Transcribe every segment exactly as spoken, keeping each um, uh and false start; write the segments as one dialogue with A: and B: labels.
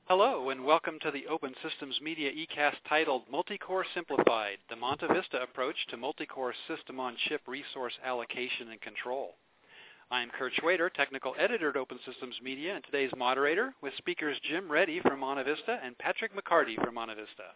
A: Hello, and welcome to the Open Systems Media eCast titled Multicore Simplified, the MontaVista Approach to Multicore System-on-Chip Resource Allocation and Control. I'm Kurt Schwader, Technical Editor at Open Systems Media, and today's moderator, with speakers Jim Reddy from MontaVista and Patrick McCarty from MontaVista.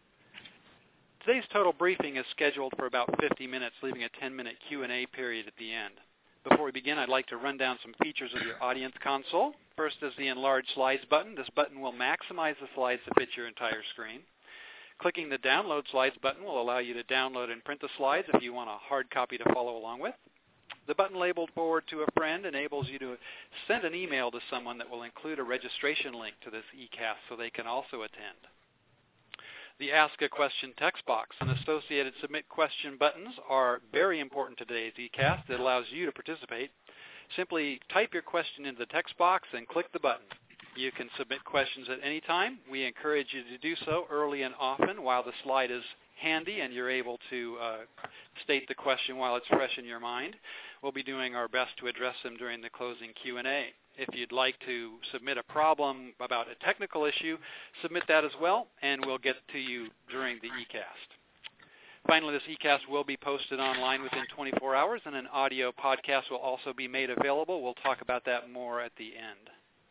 A: Today's total briefing is scheduled for about fifty minutes, leaving a ten-minute Q and A period at the end. Before we begin, I'd like to run down some features of your audience console. First is the Enlarge Slides button. This button will maximize the slides to fit your entire screen. Clicking the Download Slides button will allow you to download and print the slides if you want a hard copy to follow along with. The button labeled Forward to a Friend enables you to send an email to someone that will include a registration link to this eCast so they can also attend. The Ask a Question text box and associated Submit Question buttons are very important to today's eCast. It allows you to participate. Simply type your question into the text box and click the button. You can submit questions at any time. We encourage you to do so early and often while the slide is handy and you're able to uh, state the question while it's fresh in your mind. We'll be doing our best to address them during the closing Q and A. If you'd like to submit a problem about a technical issue, submit that as well, and we'll get to you during the eCast. Finally, this eCast will be posted online within twenty-four hours, and an audio podcast will also be made available. We'll talk about that more at the end.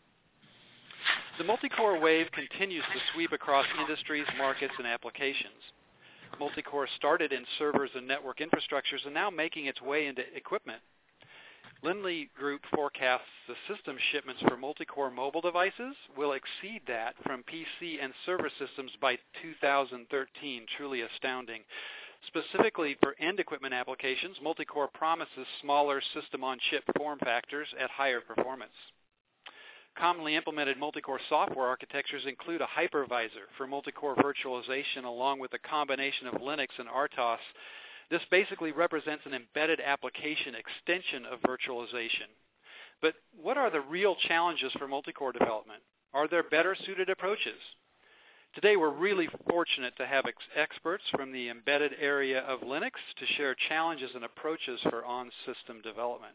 A: The multicore wave continues to sweep across industries, markets, and applications. Multicore started in servers and network infrastructures and now making its way into equipment. Lindley Group forecasts the system shipments for multicore mobile devices will exceed that from P C and server systems by two thousand thirteen, truly astounding. Specifically for end equipment applications, multicore promises smaller system-on-chip form factors at higher performance. Commonly implemented multicore software architectures include a hypervisor for multicore virtualization along with a combination of Linux and R T O S. This basically represents an embedded application extension of virtualization. But what are the real challenges for multicore development? Are there better suited approaches? Today we're really fortunate to have ex- experts from the embedded area of Linux to share challenges and approaches for on-system development.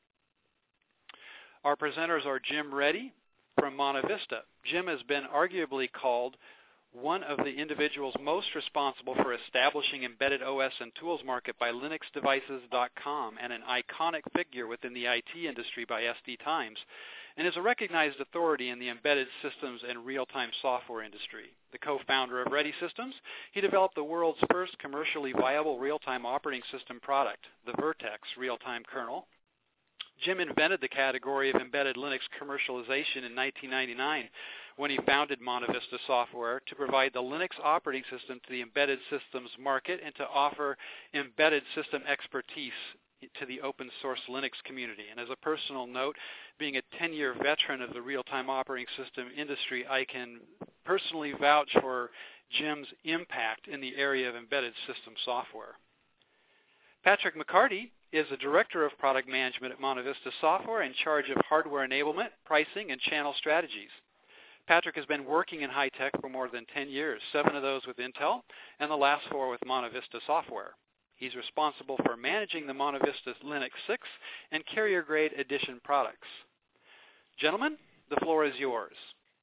A: Our presenters are Jim Reddy from MontaVista. Jim has been arguably called one of the individuals most responsible for establishing embedded O S and tools market by Linux Devices dot com and an iconic figure within the I T industry by S D Times, and is a recognized authority in the embedded systems and real-time software industry. The co-founder of Reddy Systems, he developed the world's first commercially viable real-time operating system product, the Vertex real-time kernel. Jim invented the category of embedded Linux commercialization in nineteen ninety-nine when he founded MontaVista Software to provide the Linux operating system to the embedded systems market and to offer embedded system expertise to the open source Linux community. And as a personal note, being a ten-year veteran of the real-time operating system industry, I can personally vouch for Jim's impact in the area of embedded system software. Patrick McCarty is the Director of Product Management at MontaVista Software in charge of hardware enablement, pricing, and channel strategies. Patrick has been working in high tech for more than ten years, seven of those with Intel, and the last four with MontaVista Software. He's responsible for managing the MontaVista Linux six and carrier-grade edition products. Gentlemen, the floor is yours.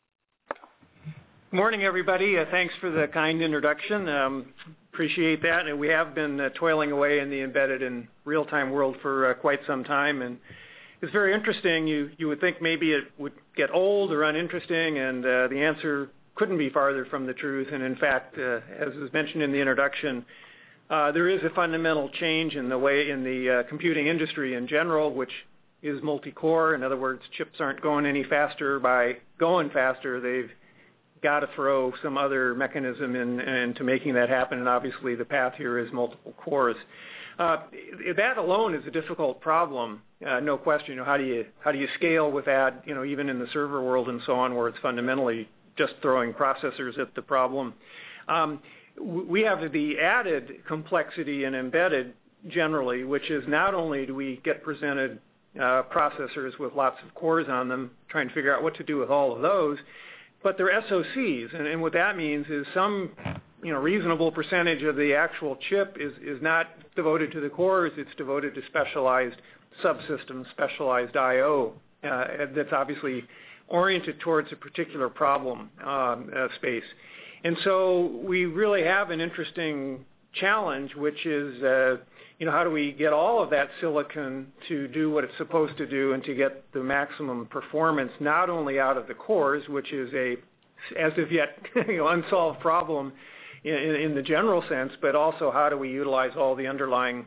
B: Good morning, everybody. Uh, thanks for the kind introduction. Um, appreciate that. And we have been uh, toiling away in the embedded and real-time world for uh, quite some time, and it's very interesting. You you would think maybe it would get old or uninteresting, and uh, the answer couldn't be farther from the truth. And in fact, uh, as was mentioned in the introduction, uh, there is a fundamental change in the way in the uh, computing industry in general, which is multi-core. In other words, chips aren't going any faster by going faster. They've got to throw some other mechanism in, into making that happen, and obviously the path here is multiple cores. Uh, that alone is a difficult problem, uh, no question. You know, how do you how do you scale with that? You know, even in the server world and so on, where it's fundamentally just throwing processors at the problem. Um, we have the added complexity in embedded generally, which is not only do we get presented uh, processors with lots of cores on them, trying to figure out what to do with all of those, but they're S O Cs, and, and what that means is some you know, reasonable percentage of the actual chip is, is not devoted to the cores, it's devoted to specialized subsystems, specialized I O. Uh, that's obviously oriented towards a particular problem um, uh, space. And so we really have an interesting challenge, which is, uh, you know, how do we get all of that silicon to do what it's supposed to do and to get the maximum performance, not only out of the cores, which is a, as of yet, you know, unsolved problem in, in the general sense, but also how do we utilize all the underlying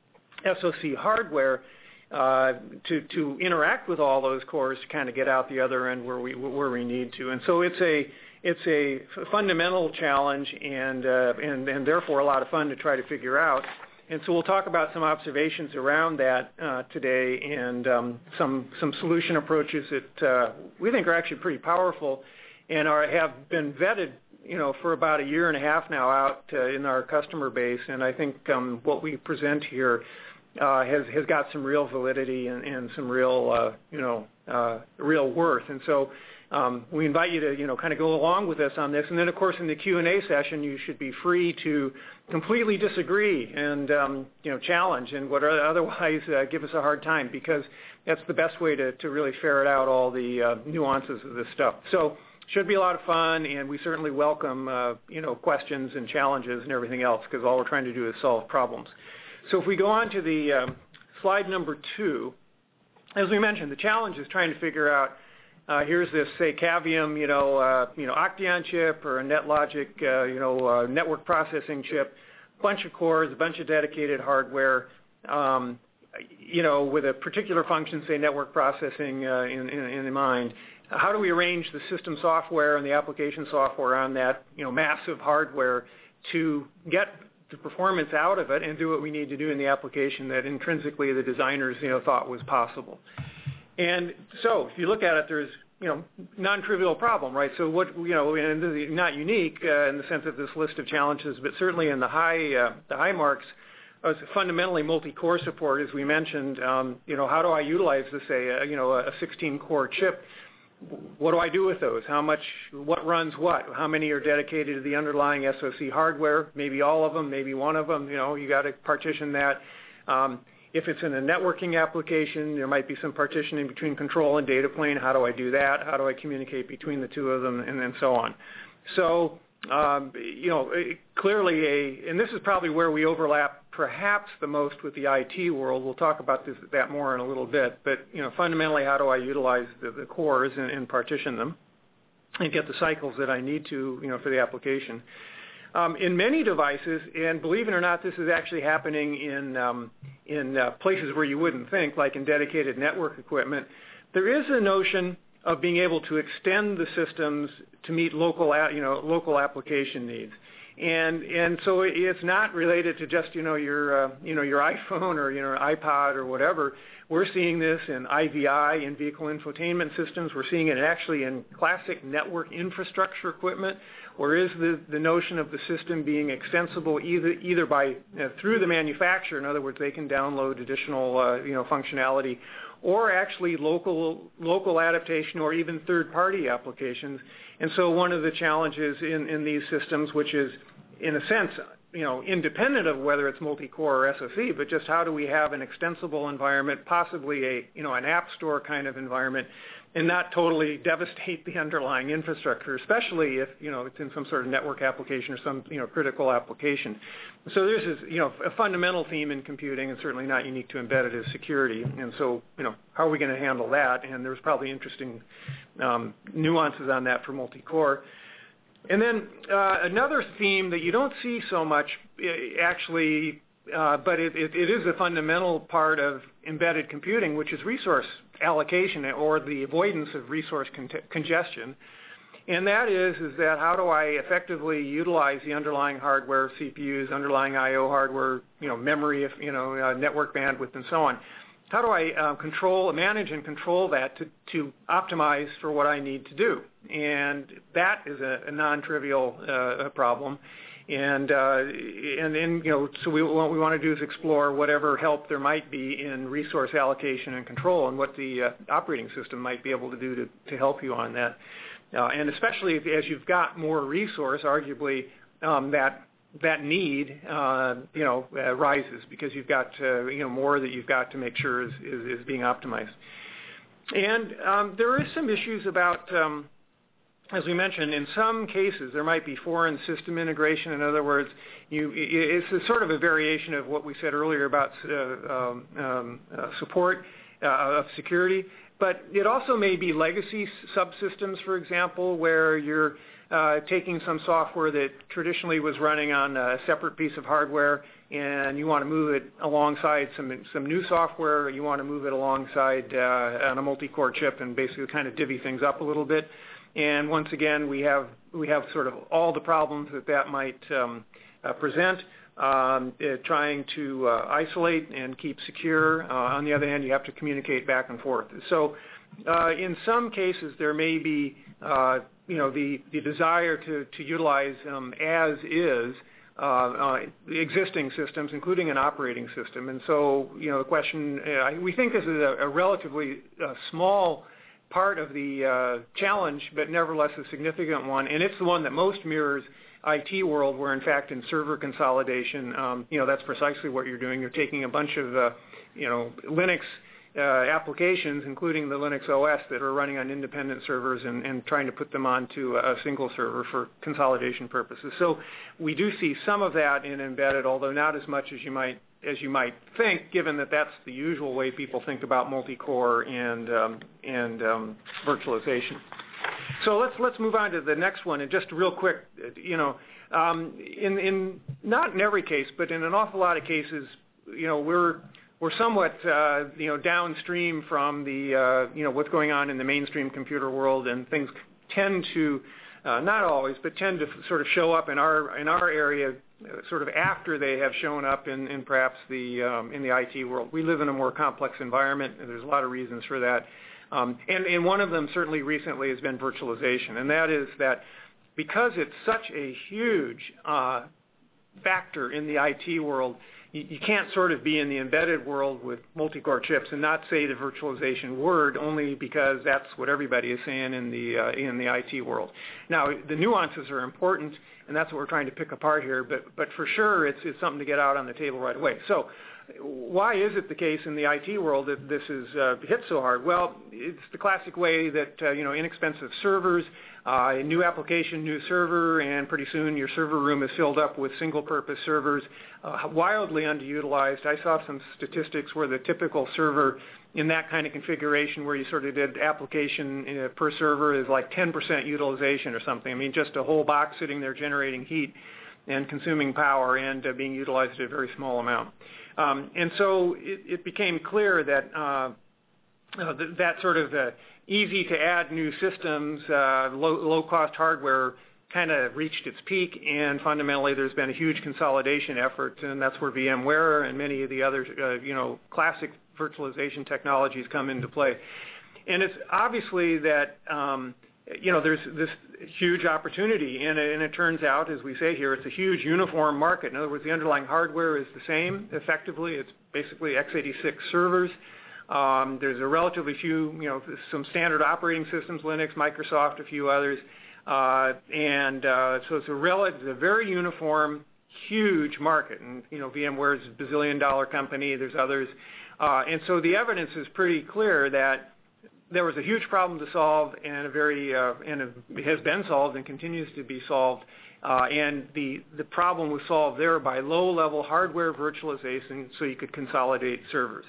B: S O C hardware uh, to, to interact with all those cores to kind of get out the other end where we, where we need to. And so it's a, it's a fundamental challenge and, uh, and, and therefore a lot of fun to try to figure out. And so we'll talk about some observations around that uh, today and um, some, some solution approaches that uh, we think are actually pretty powerful and are, have been vetted, you know, for about a year and a half now out uh, in our customer base. And I think um, what we present here uh, has, has got some real validity and, and some real, uh, you know, uh, real worth. And so Um, we invite you to, you know, kind of go along with us on this. And then, of course, in the Q and A session, you should be free to completely disagree and, um, you know, challenge and what otherwise uh, give us a hard time, because that's the best way to, to really ferret out all the uh, nuances of this stuff. So should be a lot of fun, and we certainly welcome, uh, you know, questions and challenges and everything else, because all we're trying to do is solve problems. So if we go on to the um, slide number two, as we mentioned, the challenge is trying to figure out Uh, here's this, say, Cavium, you know, uh, you know, Octeon chip or a NetLogic, uh, you know, uh, network processing chip, bunch of cores, a bunch of dedicated hardware, um, you know, with a particular function, say, network processing uh, in, in, in mind. How do we arrange the system software and the application software on that, you know, massive hardware to get the performance out of it and do what we need to do in the application that intrinsically the designers, you know, thought was possible? And so if you look at it, there's, you know, non-trivial problem, right? So what, you know, and this is not unique uh, in the sense of this list of challenges, but certainly in the high, uh, the high marks, uh, fundamentally multi-core support, as we mentioned. Um, you know, how do I utilize this, say, uh, you know, a sixteen-core chip? What do I do with those? How much, what runs what? How many are dedicated to the underlying S O C hardware? Maybe all of them, maybe one of them. You know, you got to partition that. Um, If it's in a networking application, there might be some partitioning between control and data plane. How do I do that? How do I communicate between the two of them, and then so on? So, um, you know, clearly a, and this is probably where we overlap perhaps the most with the I T world. We'll talk about this, that more in a little bit. But, you know, fundamentally, how do I utilize the, the cores and, and partition them and get the cycles that I need to, you know, for the application? Um, in many devices, and believe it or not, this is actually happening in, um, in uh, places where you wouldn't think, like in dedicated network equipment, there is a notion of being able to extend the systems to meet local, you know, local application needs. And, and so it's not related to just, you know, your, uh, you know, your iPhone or, you know, iPod or whatever. We're seeing this in I V I, in vehicle infotainment systems. We're seeing it actually in classic network infrastructure equipment, where is the, the notion of the system being extensible either, either by, you know, through the manufacturer, in other words, they can download additional, uh, you know, functionality, or actually local, local adaptation or even third-party applications. And so one of the challenges in, in these systems, which is, in a sense, you know, independent of whether it's multi-core or S O C, but just how do we have an extensible environment, possibly a, you know, an app store kind of environment, and not totally devastate the underlying infrastructure, especially if, you know, it's in some sort of network application or some, you know, critical application. So this is, you know, a fundamental theme in computing, and certainly not unique to embedded, is security. And so, you know, how are we going to handle that? And there's probably interesting um, nuances on that for multi-core. And then uh, another theme that you don't see so much actually, uh, but it, it, it is a fundamental part of embedded computing, which is resource allocation or the avoidance of resource con- congestion. And that is, is that how do I effectively utilize the underlying hardware, C P Us, underlying I O hardware, you know, memory, you know, uh, network bandwidth, and so on. How do I uh, control, manage and control that to, to optimize for what I need to do? And that is a, a non-trivial uh, problem. And, uh, and then, you know, so we, what we want to do is explore whatever help there might be in resource allocation and control, and what the uh, operating system might be able to do to, to help you on that. Uh, and especially if, as you've got more resource, arguably um, that that need, uh, you know, uh, rises because you've got, uh, you know, more that you've got to make sure is, is, is being optimized. and um, there is some issues about, um, as we mentioned, in some cases there might be foreign system integration. In other words, you, it's a sort of a variation of what we said earlier about uh, um, um, uh, support uh, of security. But it also may be legacy subsystems, for example, where you're uh, taking some software that traditionally was running on a separate piece of hardware, and you want to move it alongside some some new software. You want to move it alongside uh, on a multi-core chip and basically kind of divvy things up a little bit. And once again, we have we have sort of all the problems that that might um, uh, present. Um, uh, trying to uh, isolate and keep secure. Uh, on the other hand, you have to communicate back and forth. So, uh, in some cases, there may be, uh, you know, the the desire to to utilize um, as is uh, uh, existing systems, including an operating system. And so, you know, the question uh, we think this is a, a relatively uh, small part of the uh, challenge, but nevertheless a significant one, and it's the one that most mirrors I T world, where in fact in server consolidation, um, you know, that's precisely what you're doing. You're taking a bunch of, uh, you know, Linux uh, applications, including the Linux O S, that are running on independent servers and, and trying to put them onto a single server for consolidation purposes. So we do see some of that in embedded, although not as much as you might as you might think, given that that's the usual way people think about multi-core and um, and um, virtualization. So let's let's move on to the next one, and just real quick, you know, um, in in not in every case, but in an awful lot of cases, you know, we're we're somewhat uh, you know downstream from the uh, you know what's going on in the mainstream computer world, and things tend to uh, not always, but tend to sort of show up in our in our area uh, sort of after they have shown up in, in perhaps the um, in the I T world. We live in a more complex environment, and there's a lot of reasons for that. Um, and, and one of them certainly recently has been virtualization, and that is that because it's such a huge uh, factor in the I T world, you, you can't sort of be in the embedded world with multi-core chips and not say the virtualization word, only because that's what everybody is saying in the uh, in the I T world. Now, the nuances are important, and that's what we're trying to pick apart here, but but for sure it's it's something to get out on the table right away. So, why is it the case in the I T world that this is uh, hit so hard? Well, it's the classic way that, uh, you know, inexpensive servers, uh, a new application, new server, and pretty soon your server room is filled up with single-purpose servers, uh, wildly underutilized. I saw some statistics where the typical server in that kind of configuration where you sort of did application uh, per server is like ten percent utilization or something. I mean, just a whole box sitting there generating heat and consuming power and uh, being utilized at a very small amount. Um, and so it, it became clear that uh, uh, th- that sort of uh, easy to add new systems, uh, low, low-cost hardware kind of reached its peak, and fundamentally there's been a huge consolidation effort, and that's where VMware and many of the other, uh, you know, classic virtualization technologies come into play. And it's obviously that um, you know, there's this huge opportunity, and it, and it turns out, as we say here, it's a huge uniform market. In other words, the underlying hardware is the same, effectively. It's basically x eighty-six servers. Um, there's a relatively few, you know, some standard operating systems, Linux, Microsoft, a few others. Uh, and uh, so it's a, rel- it's a very uniform, huge market. And, you know, VMware is a bazillion dollar company. There's others. Uh, and so the evidence is pretty clear that there was a huge problem to solve, and a very uh, and it has been solved and continues to be solved. Uh, and the the problem was solved there by low-level hardware virtualization, so you could consolidate servers.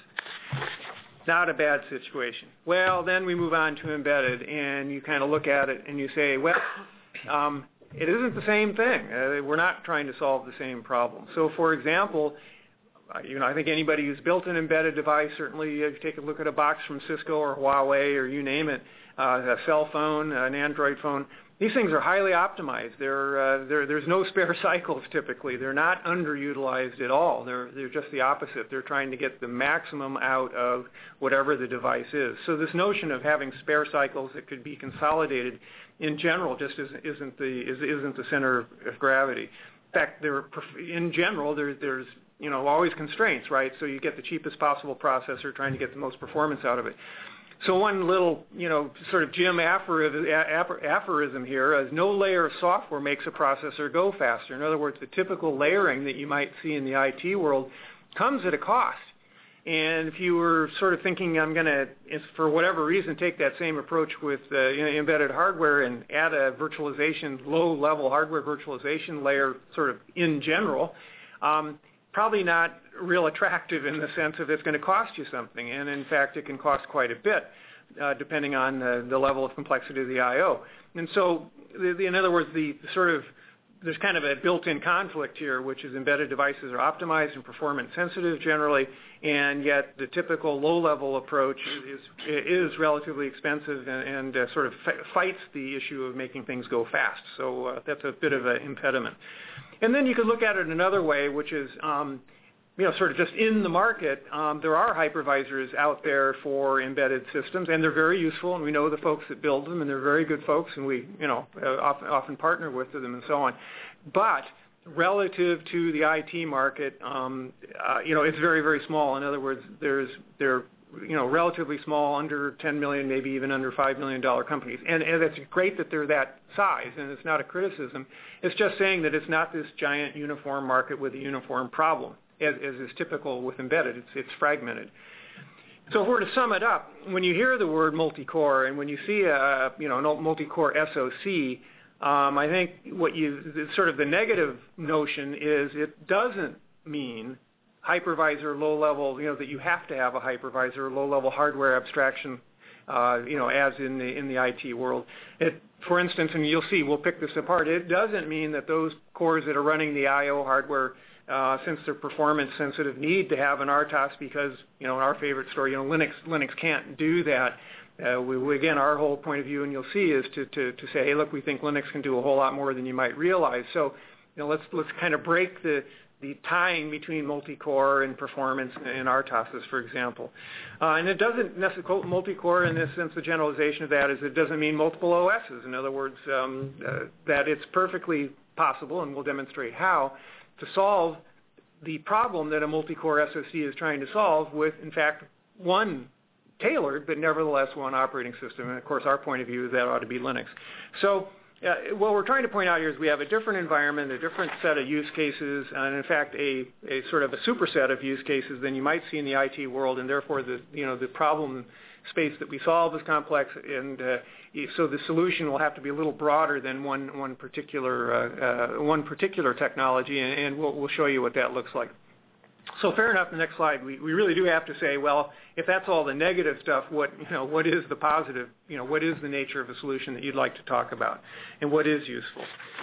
B: Not a bad situation. Well, then we move on to embedded, and you kind of look at it and you say, well, um, it isn't the same thing. Uh, we're not trying to solve the same problem. So, for example, you know, I think anybody who's built an embedded device, certainly if you take a look at a box from Cisco or Huawei or you name it, uh, a cell phone, an Android phone, these things are highly optimized. They're, uh, they're, there's no spare cycles typically. They're not underutilized at all. They're, they're just the opposite. They're trying to get the maximum out of whatever the device is. So this notion of having spare cycles that could be consolidated in general just isn't, isn't, the, isn't the center of gravity. In fact, there, in general, there, there's you know, always constraints, right? So you get the cheapest possible processor trying to get the most performance out of it. So one little, you know, sort of Jim aphorism here is no layer of software makes a processor go faster. In other words, the typical layering that you might see in the I T world comes at a cost. And if you were sort of thinking, I'm going to, for whatever reason, take that same approach with uh, you know, embedded hardware and add a virtualization, low-level hardware virtualization layer sort of in general, um, probably not real attractive in the sense of it's going to cost you something. And in fact, it can cost quite a bit, uh, depending on the, the level of complexity of the I O. And so, the, the, in other words, the sort of there's kind of a built-in conflict here, which is embedded devices are optimized and performance sensitive generally, and yet the typical low-level approach is is relatively expensive and, and uh, sort of fights the issue of making things go fast. So uh, that's a bit of an impediment. And then you could look at it another way, which is um, you know, sort of just in the market, um, there are hypervisors out there for embedded systems, and they're very useful, and we know the folks that build them, and they're very good folks, and we, you know, uh, often, often partner with them and so on. But relative to the I T market, um, uh, you know, it's very, very small. In other words, there's they're you know relatively small, under ten million, maybe even under five million dollar companies, and, and it's great that they're that size, and it's not a criticism. It's just saying that it's not this giant uniform market with a uniform problem. As, as is typical with embedded, it's, it's fragmented. So if we're to sum it up, when you hear the word multi-core and when you see a you know a multi-core S O C, um, I think what you sort of the negative notion is it doesn't mean hypervisor low-level, you know, that you have to have a hypervisor low-level hardware abstraction, uh, you know, as in the in the I T world. It, for instance, and you'll see, we'll pick this apart. It doesn't mean that those cores that are running the I O hardware, Uh, since they're performance sensitive, need to have an R T O S because, you know, in our favorite story, you know, Linux Linux can't do that. Uh, we, we, again, our whole point of view, and you'll see, is to, to, to say, hey, look, we think Linux can do a whole lot more than you might realize. So, you know, let's let's kind of break the the tying between multi-core and performance and R T O Ss, for example. Uh, and it doesn't necessarily, multi-core in this sense, the generalization of that is it doesn't mean multiple O Ss. In other words, um, uh, that it's perfectly possible, and we'll demonstrate how, to solve the problem that a multi-core S O C is trying to solve with, in fact, one tailored, but nevertheless one operating system. And of course, our point of view is that ought to be Linux. So uh, what we're trying to point out here is we have a different environment, a different set of use cases, and in fact, a, a sort of a superset of use cases than you might see in the I T world, and therefore the, you know, the problem space that we solve is complex, and uh, so the solution will have to be a little broader than one one particular uh, uh, one particular technology, and, and we'll, we'll show you what that looks like. So fair enough. The next slide, we, we really do have to say, well, if that's all the negative stuff, what you know, what is the positive? You know, what is the nature of a solution that you'd like to talk about, and what is useful?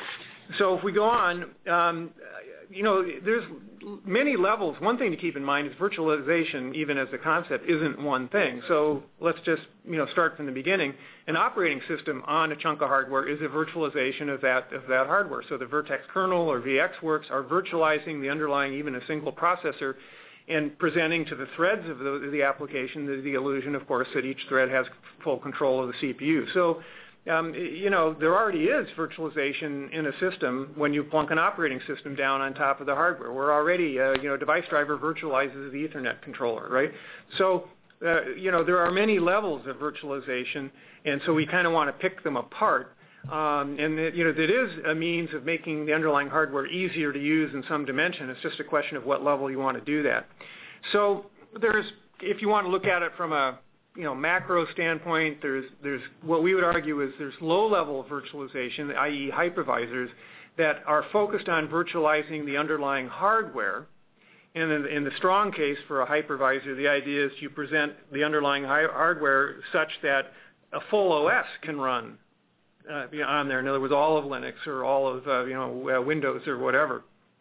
B: So if we go on, um, you know, there's many levels. One thing to keep in mind is virtualization, even as a concept, isn't one thing. So let's just, you know, start from the beginning. An operating system on a chunk of hardware is a virtualization of that of that hardware. So the Virtex kernel or VxWorks are virtualizing the underlying, even a single processor, and presenting to the threads of the, the application the, the illusion, of course, that each thread has full control of the C P U. So Um, you know, there already is virtualization in a system when you plunk an operating system down on top of the hardware. We're already, uh, you know, device driver virtualizes the Ethernet controller, right? So, uh, you know, there are many levels of virtualization, and so we kind of want to pick them apart. Um, and, it, you know, that is a means of making the underlying hardware easier to use in some dimension. It's just a question of what level you want to do that. So there's, if you want to look at it from a you know, macro standpoint, there's there's what we would argue is there's low-level virtualization, that is hypervisors, that are focused on virtualizing the underlying hardware. And in, in the strong case for a hypervisor, the idea is you present the underlying hi- hardware such that a full O S can run uh, you know, on there. In other words, all of Linux or all of uh, you know uh, Windows or whatever.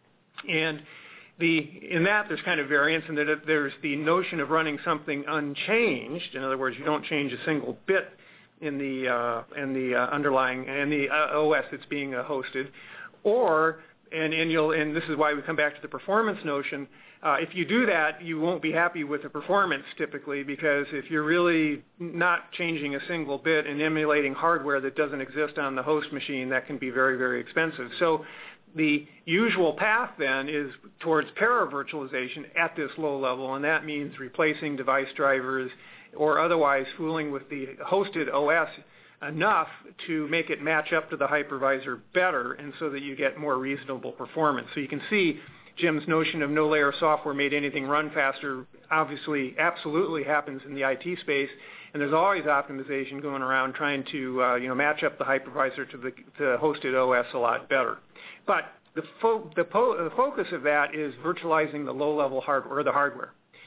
B: And The, in that, there's kind of variance in that there's the notion of running something unchanged. In other words, you don't change a single bit in the uh, in the uh, underlying in the uh, O S that's being uh, hosted, or and and you'll and this is why we come back to the performance notion. Uh, if you do that, you won't be happy with the performance typically, because if you're really not changing a single bit and emulating hardware that doesn't exist on the host machine, that can be very, very expensive. So the usual path then is towards para-virtualization at this low level, and that means replacing device drivers or otherwise fooling with the hosted O S enough to make it match up to the hypervisor better, and so that you get more reasonable performance. So you can see Jim's notion of no layer software made anything run faster obviously absolutely happens in the I T space, and there's always optimization going around trying to uh, you know match up the hypervisor to the, the hosted O S a lot better. But the, fo- the, po- the focus of that is virtualizing the low-level hardware, or the hardware.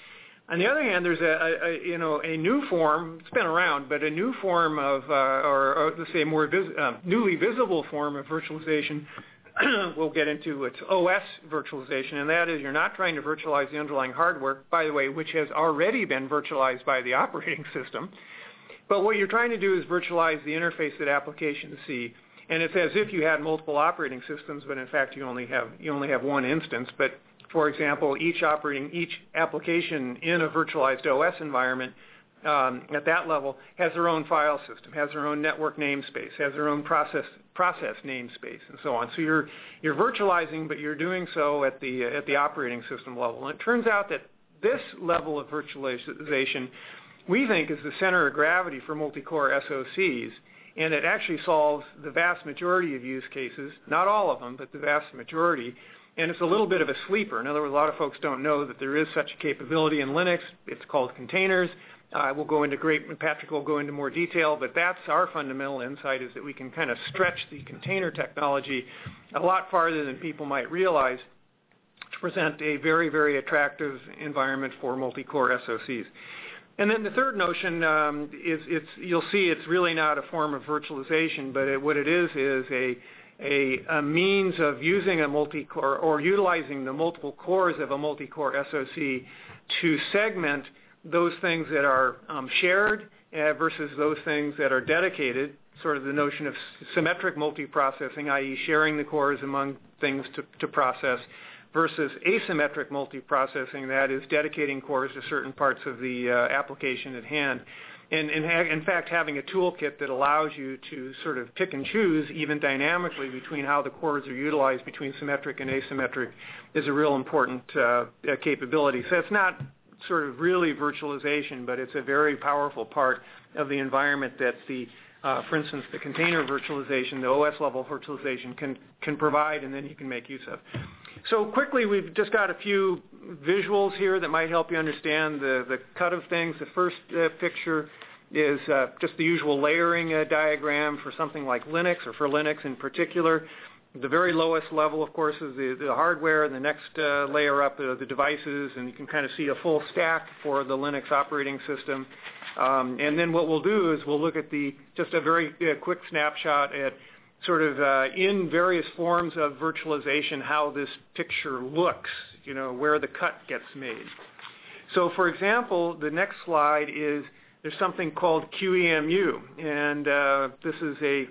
B: On the other hand, there's a, a, a you know a new form. It's been around, but a new form of, uh, or, or let's say, more vis- uh, newly visible form of virtualization. We'll get into it's O S virtualization, and that is you're not trying to virtualize the underlying hardware, by the way, which has already been virtualized by the operating system. But what you're trying to do is virtualize the interface that applications see. And it's as if you had multiple operating systems, but in fact you only have you only have one instance. But for example, each operating each application in a virtualized O S environment um, at that level has their own file system, has their own network namespace, has their own process process namespace, and so on. So you're you're virtualizing, but you're doing so at the at the operating system level. And it turns out that this level of virtualization, we think, is the center of gravity for multi-core S O Cs. And it actually solves the vast majority of use cases, not all of them, but the vast majority. And it's a little bit of a sleeper. In other words, a lot of folks don't know that there is such a capability in Linux. It's called containers. Uh, we'll go into great, Patrick will go into more detail, but that's our fundamental insight, is that we can kind of stretch the container technology a lot farther than people might realize to present a very, very attractive environment for multi-core S O Cs. And then the third notion um, is, it's, you'll see it's really not a form of virtualization, but it, what it is is a, a, a means of using a multi-core or utilizing the multiple cores of a multi-core S O C to segment those things that are um, shared uh, versus those things that are dedicated, sort of the notion of symmetric multiprocessing, that is sharing the cores among things to, to process, versus asymmetric multiprocessing, that is dedicating cores to certain parts of the uh, application at hand. And, and ha- in fact, having a toolkit that allows you to sort of pick and choose, even dynamically, between how the cores are utilized between symmetric and asymmetric is a real important uh, capability. So it's not sort of really virtualization, but it's a very powerful part of the environment that the Uh, for instance, the container virtualization, the O S level virtualization can, can provide, and then you can make use of. So quickly, we've just got a few visuals here that might help you understand the, the cut of things. The first uh, picture is uh, just the usual layering uh, diagram for something like Linux, or for Linux in particular. The very lowest level, of course, is the, the hardware, and the next uh, layer up are the devices, and you can kind of see a full stack for the Linux operating system. Um, and then what we'll do is we'll look at the just a very uh, quick snapshot at sort of uh, in various forms of virtualization how this picture looks, you know, where the cut gets made. So, for example, the next slide is there's something called Q E M U, and uh, this is a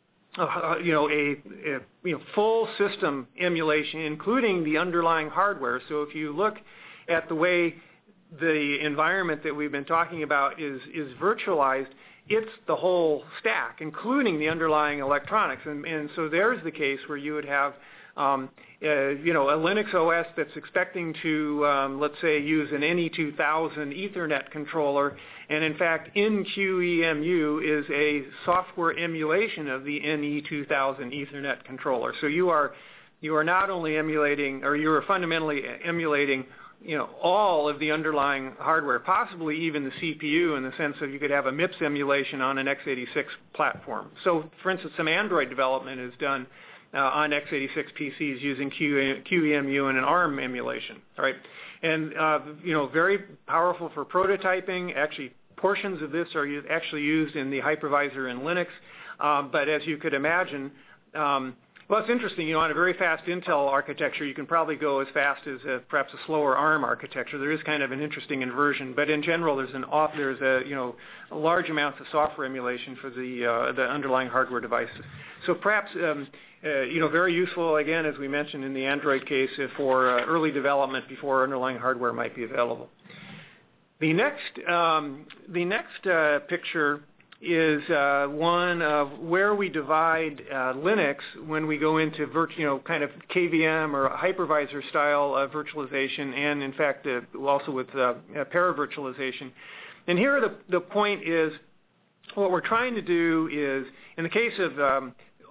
B: Uh, you know, a, a you know, full system emulation, including the underlying hardware. So if you look at the way the environment that we've been talking about is, is virtualized, it's the whole stack, including the underlying electronics. And, and so there's the case where you would have, um, uh, you know, a Linux O S that's expecting to, um, let's say, use an N E two thousand Ethernet controller, and in fact, in Q E M U is a software emulation of the N E two thousand Ethernet controller. So you are, you are not only emulating, or you are fundamentally emulating, you know, all of the underlying hardware, possibly even the C P U, in the sense that you could have a MIPS emulation on an x eighty-six platform. So, for instance, some Android development is done uh, on x eighty-six P Cs using Q E M U and an ARM emulation, all right? And, uh, you know, very powerful for prototyping. Actually, portions of this are actually used in the hypervisor in Linux. Um, but as you could imagine, um, well, it's interesting, you know, on a very fast Intel architecture, you can probably go as fast as a, perhaps a slower ARM architecture. There is kind of an interesting inversion, but in general, there's an off, there's a, you know, a large amounts of software emulation for the uh, the underlying hardware devices. So perhaps, um, uh, you know, very useful, again, as we mentioned in the Android case, uh, for uh, early development before underlying hardware might be available. The next, um, the next uh, picture is uh, one of where we divide uh, Linux when we go into virt- you know, kind of K V M or hypervisor style uh, virtualization, and in fact uh, also with uh, uh, paravirtualization. And here the, the point is, what we're trying to do is, in the case of um,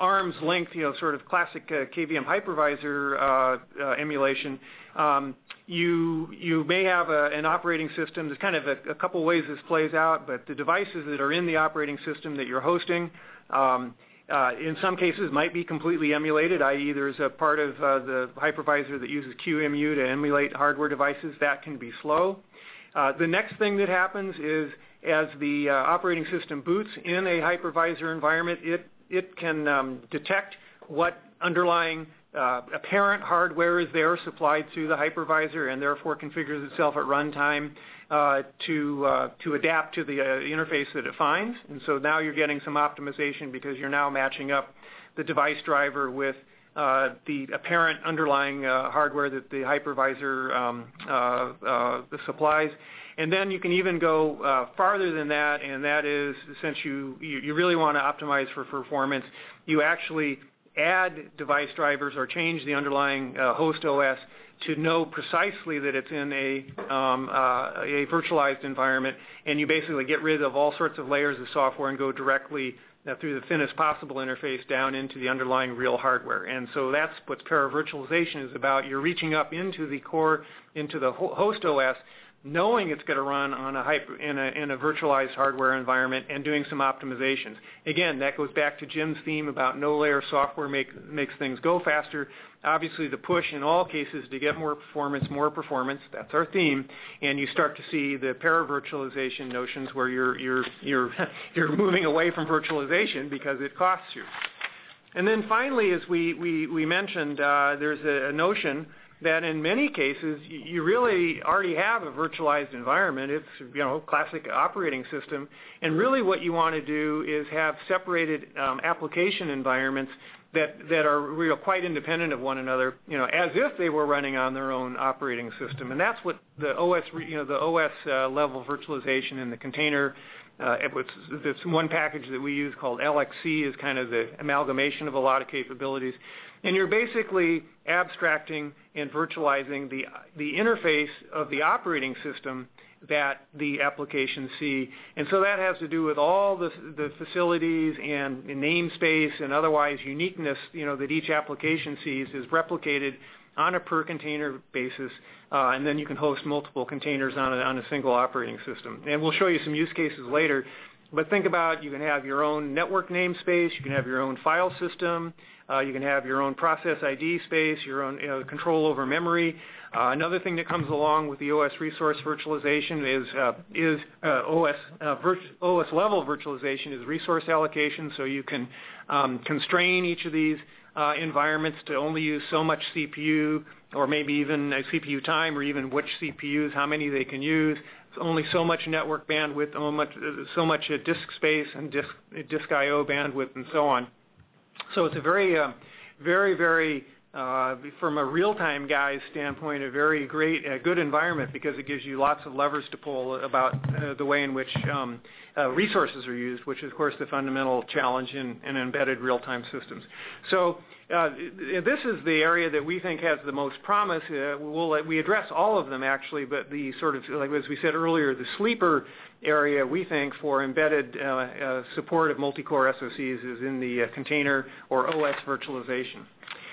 B: arm's length, you know, sort of classic uh, K V M hypervisor uh, uh, emulation, um, you you may have a, an operating system. There's kind of a, a couple ways this plays out, but the devices that are in the operating system that you're hosting, um, uh, in some cases might be completely emulated, that is there's a part of uh, the hypervisor that uses Q E M U to emulate hardware devices. That can be slow. Uh, the next thing that happens is as the uh, operating system boots in a hypervisor environment, it, it can um, detect what underlying uh, apparent hardware is there supplied to the hypervisor and therefore configures itself at runtime uh, to, uh, to adapt to the uh, interface that it finds. And so now you're getting some optimization because you're now matching up the device driver with uh, the apparent underlying uh, hardware that the hypervisor um, uh, uh, supplies. And then you can even go uh, farther than that, and that is, since you, you, you really want to optimize for performance, you actually add device drivers or change the underlying uh, host O S to know precisely that it's in a, um, uh, a virtualized environment, and you basically get rid of all sorts of layers of software and go directly uh, through the thinnest possible interface down into the underlying real hardware. And so that's what paravirtualization is about. You're reaching up into the core, into the host O S, knowing it's going to run on a hyper, in, a, in a virtualized hardware environment and doing some optimizations. Again, that goes back to Jim's theme about no-layer software make, makes things go faster. Obviously, the push in all cases to get more performance, more performance, that's our theme, and you start to see the paravirtualization notions where you're, you're, you're, you're moving away from virtualization because it costs you. And then finally, as we, we, we mentioned, uh, there's a, a notion that in many cases you really already have a virtualized environment. It's, you know, classic operating system, and really what you want to do is have separated um, application environments that that are real quite independent of one another, you know, as if they were running on their own operating system. And that's what the O S, you know, the O S uh, level virtualization in the container. Uh, it's one package that we use called L X C is kind of the amalgamation of a lot of capabilities. And you're basically abstracting and virtualizing the, the interface of the operating system that the applications see. And so that has to do with all the, the facilities and namespace and otherwise uniqueness, you know, that each application sees is replicated on a per container basis, uh, and then you can host multiple containers on a, on a single operating system. And we'll show you some use cases later, but think about you can have your own network namespace, you can have your own file system, uh, you can have your own process I D space, your own, you know, control over memory. Uh, another thing that comes along with the O S resource virtualization is uh, is uh, O S uh, O S level virtualization is resource allocation, so you can um, constrain each of these Uh, environments to only use so much C P U, or maybe even a C P U time, or even which C P Us, how many they can use. It's only so much network bandwidth, so much, so much uh, disk space and disk, disk I O bandwidth, and so on. So it's a very, uh, very, very, uh, from a real-time guy's standpoint, a very great, uh, good environment because it gives you lots of levers to pull about uh, the way in which um, uh, resources are used, which is, of course, the fundamental challenge in, in embedded real-time systems. So uh, this is the area that we think has the most promise. Uh, we'll, we address all of them, actually, but the sort of, like as we said earlier, the sleeper area, we think, for embedded uh, uh, support of multi-core S O Cs is in the uh, container or O S virtualization.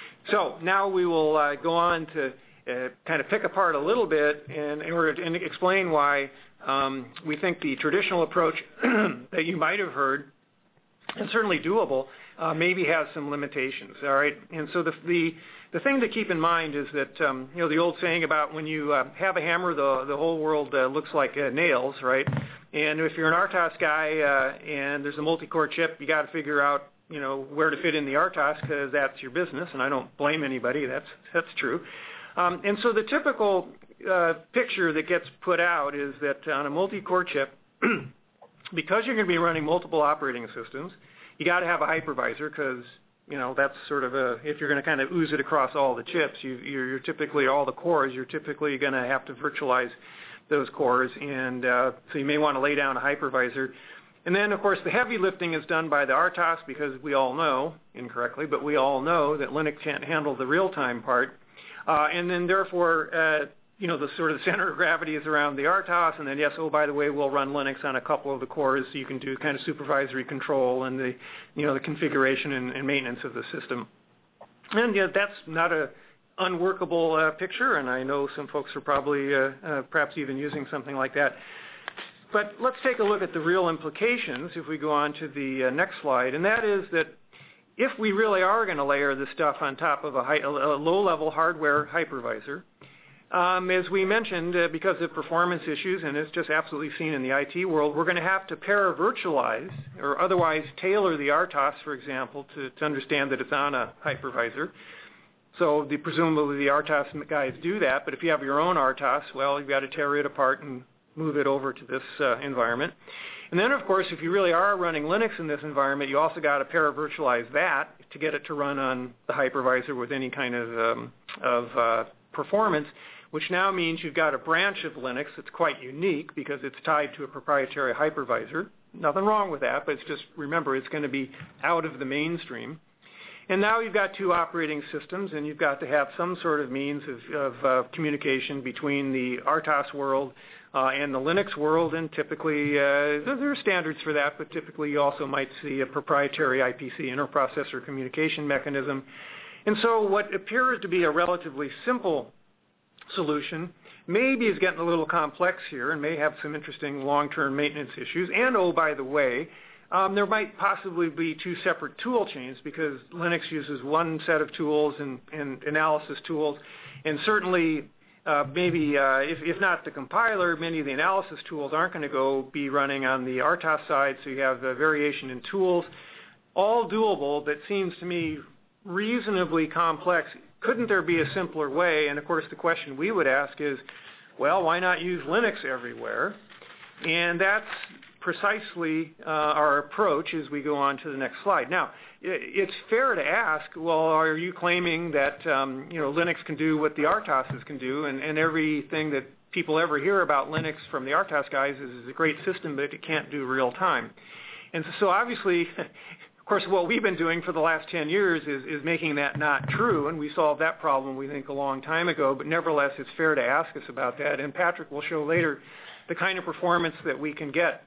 B: So now we will uh, go on to uh, kind of pick apart a little bit in, in order to and explain why um, we think the traditional approach that you might have heard, and certainly doable, uh, maybe has some limitations. All right, and so the the, the thing to keep in mind is that um, you know the old saying about when you uh, have a hammer, the the whole world uh, looks like uh, nails, right? And if you're an R T O S guy uh, and there's a multi-core chip, you got to figure out, you know, where to fit in the R T O S because that's your business, and I don't blame anybody. That's that's true. Um, and so the typical uh, picture that gets put out is that on a multi-core chip, because you're going to be running multiple operating systems, you got to have a hypervisor because, you know, that's sort of a, if you're going to kind of ooze it across all the chips, you, you're, you're typically, all the cores, you're typically going to have to virtualize those cores, and uh, so you may want to lay down a hypervisor. And then, of course, the heavy lifting is done by the R T O S because we all know, incorrectly, but we all know that Linux can't handle the real-time part. Uh, and then, therefore, uh, you know, the sort of center of gravity is around the R T O S, and then yes, oh, by the way, we'll run Linux on a couple of the cores, so you can do kind of supervisory control and the, you know, the configuration and, and maintenance of the system. And yeah, that's not a unworkable uh, picture, and I know some folks are probably uh, uh, perhaps even using something like that. But let's take a look at the real implications if we go on to the uh, next slide, and that is that if we really are going to layer this stuff on top of a, high, a low-level hardware hypervisor, um, as we mentioned, uh, because of performance issues, and it's just absolutely seen in the I T world, we're going to have to para-virtualize or otherwise tailor the R T O S, for example, to, to understand that it's on a hypervisor. So the, presumably the R T O S guys do that, but if you have your own R T O S, well, you've got to tear it apart and move it over to this uh, environment. And then, of course, if you really are running Linux in this environment, you also got to para-virtualize that to get it to run on the hypervisor with any kind of, um, of uh, performance, which now means you've got a branch of Linux that's quite unique because it's tied to a proprietary hypervisor. Nothing wrong with that, but it's just, remember, it's going to be out of the mainstream. And now you've got two operating systems, and you've got to have some sort of means of, of uh, communication between the R T O S world uh, and the Linux world, and typically uh, there are standards for that, but typically you also might see a proprietary I P C, interprocessor communication mechanism. And so what appears to be a relatively simple solution maybe is getting a little complex here and may have some interesting long-term maintenance issues. And oh, by the way, Um, there might possibly be two separate tool chains because Linux uses one set of tools and, and analysis tools, and certainly uh, maybe, uh, if, if not the compiler, many of the analysis tools aren't going to go be running on the R T O S side, so you have the variation in tools. All doable, but seems to me reasonably complex. Couldn't there be a simpler way? And of course the question we would ask is, well, why not use Linux everywhere? And that's precisely uh, our approach as we go on to the next slide. Now, it's fair to ask, well, are you claiming that um, you know, Linux can do what the R T O Ss can do, and, and everything that people ever hear about Linux from the R T O S guys is, is a great system, but it can't do real time? And so, so obviously, of course, what we've been doing for the last ten years is, is making that not true, and we solved that problem, we think, a long time ago, but nevertheless, it's fair to ask us about that, and Patrick will show later the kind of performance that we can get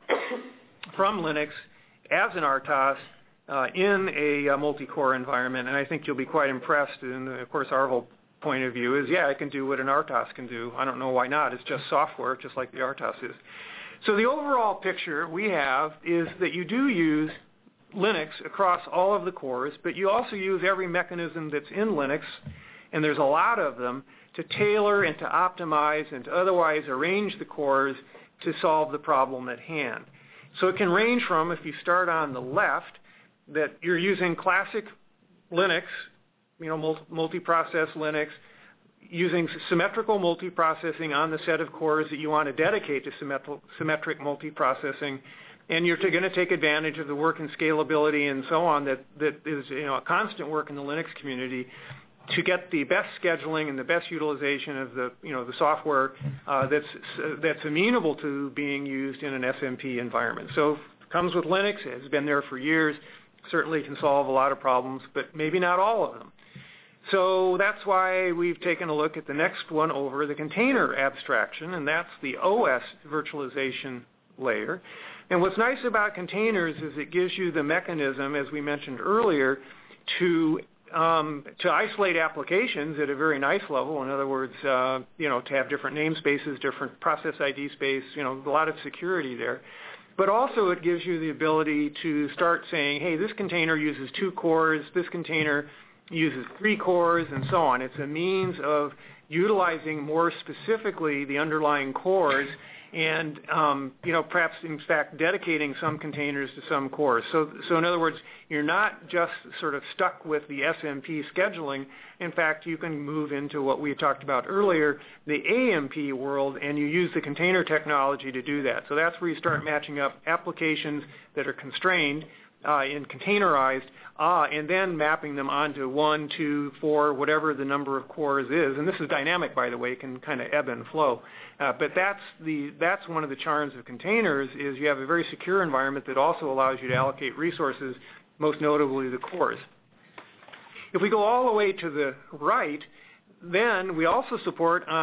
B: from Linux as an R T O S uh, in a, a multi-core environment, and I think you'll be quite impressed. And of course, our whole point of view is, yeah, it can do what an R T O S can do. I don't know why not. It's just software, just like the R T O S is. So the overall picture we have is that you do use Linux across all of the cores, but you also use every mechanism that's in Linux, and there's a lot of them, to tailor and to optimize and to otherwise arrange the cores to solve the problem at hand. So it can range from, if you start on the left, that you're using classic Linux, you know, multi-process Linux, using symmetrical multiprocessing on the set of cores that you want to dedicate to symmetric, symmetric multiprocessing, and you're going to take advantage of the work and scalability and so on that, that is, you know, a constant work in the Linux community to get the best scheduling and the best utilization of the, you know, the software uh, that's that's amenable to being used in an S M P environment. So it comes with Linux. It has been there for years. Certainly can solve a lot of problems, but maybe not all of them. So that's why we've taken a look at the next one over, the container abstraction, and that's the O S virtualization layer. And what's nice about containers is it gives you the mechanism, as we mentioned earlier, to Um, to isolate applications at a very nice level. In other words, uh, you know, to have different namespaces, different process I D space, you know, a lot of security there. But also it gives you the ability to start saying, hey, this container uses two cores, this container uses three cores, and so on. It's a means of utilizing more specifically the underlying cores and, um, you know, perhaps in fact dedicating some containers to some cores. So, so in other words, you're not just sort of stuck with the S M P scheduling. In fact, you can move into what we talked about earlier, the A M P world, and you use the container technology to do that. So that's where you start matching up applications that are constrained uh, and containerized, uh, and then mapping them onto one, two, four, whatever the number of cores is. And this is dynamic, by the way, it can kind of ebb and flow. Uh, but that's the that's one of the charms of containers, is you have a very secure environment that also allows you to allocate resources, most notably the cores. If we go all the way to the right, then we also support on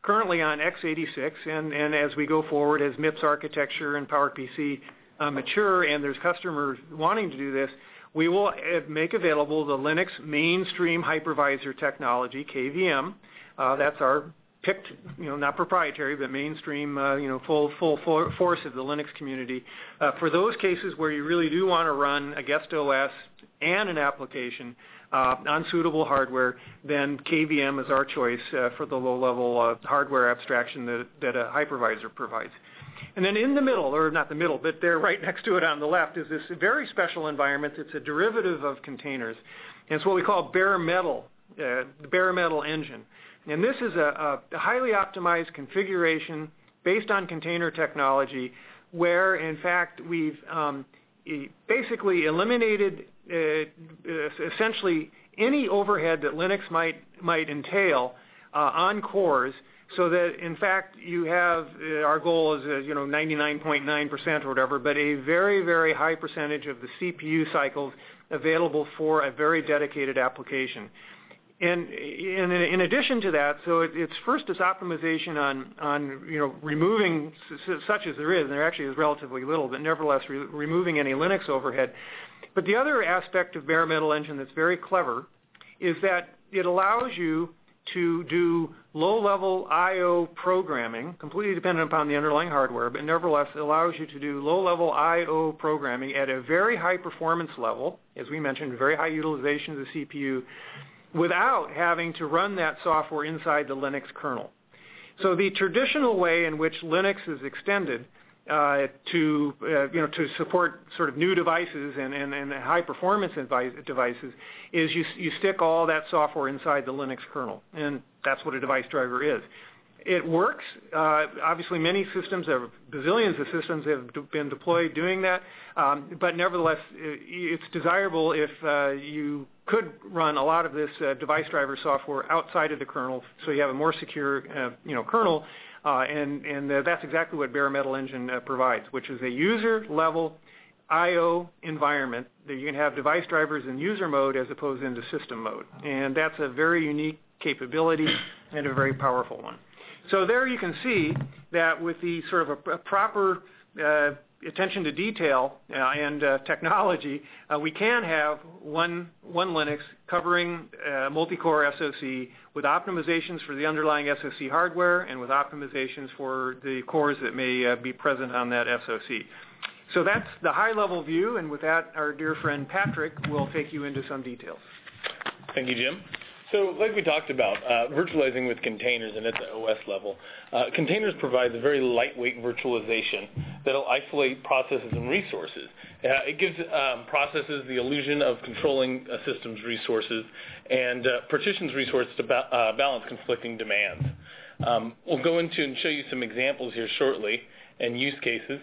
B: currently on x eighty-six, and, and as we go forward, as M I P S architecture and PowerPC uh, mature and there's customers wanting to do this, we will uh, make available the Linux mainstream hypervisor technology, K V M. Uh, that's our picked, you know, not proprietary, but mainstream, uh, you know, full, full full force of the Linux community. Uh, for those cases where you really do want to run a guest O S and an application uh, on suitable hardware, then K V M is our choice uh, for the low-level uh, hardware abstraction that, that a hypervisor provides. And then in the middle, or not the middle, but there right next to it on the left, is this very special environment. It's a derivative of containers. And it's what we call bare metal, uh, the bare metal engine. And this is a, a highly optimized configuration based on container technology where, in fact, we've um, basically eliminated uh, essentially any overhead that Linux might, might entail uh, on cores, so that, in fact, you have, uh, our goal is, uh, you know, ninety-nine point nine percent or whatever, but a very, very high percentage of the C P U cycles available for a very dedicated application. And in, in addition to that, so it, it's first this optimization on, on you know, removing such as there is, and there actually is relatively little, but nevertheless re removing any Linux overhead. But the other aspect of bare metal engine that's very clever is that it allows you to do low-level I O programming, completely dependent upon the underlying hardware, but nevertheless it allows you to do low-level I O programming at a very high performance level, as we mentioned, very high utilization of the C P U, without having to run that software inside the Linux kernel. So the traditional way in which Linux is extended uh, to, uh, you know, to support sort of new devices and, and, and high-performance devices is you, you stick all that software inside the Linux kernel, and that's what a device driver is. It works. Uh, obviously, many systems, have, bazillions of systems have been deployed doing that, um, but nevertheless, it's desirable if uh, you could run a lot of this uh, device driver software outside of the kernel, so you have a more secure, uh, you know, kernel, uh, and, and uh, that's exactly what Bare Metal Engine uh, provides, which is a user-level I O environment that you can have device drivers in user mode as opposed into system mode, and that's a very unique capability and a very powerful one. So there you can see that with the sort of a, a proper uh, attention to detail uh, and uh, technology, uh, we can have one, one Linux covering uh, multi-core S O C with optimizations for the underlying S O C hardware and with optimizations for the cores that may uh, be present on that S O C. So that's the high-level view, and with that, our dear friend Patrick will take you into some details.
C: Thank you, Jim. So like we talked about, uh, virtualizing with containers and at the O S level, uh, containers provides a very lightweight virtualization that will isolate processes and resources. Uh, it gives um, processes the illusion of controlling a system's resources and uh, partitions resources to ba uh, balance conflicting demands. Um, we'll go into and show you some examples here shortly and use cases.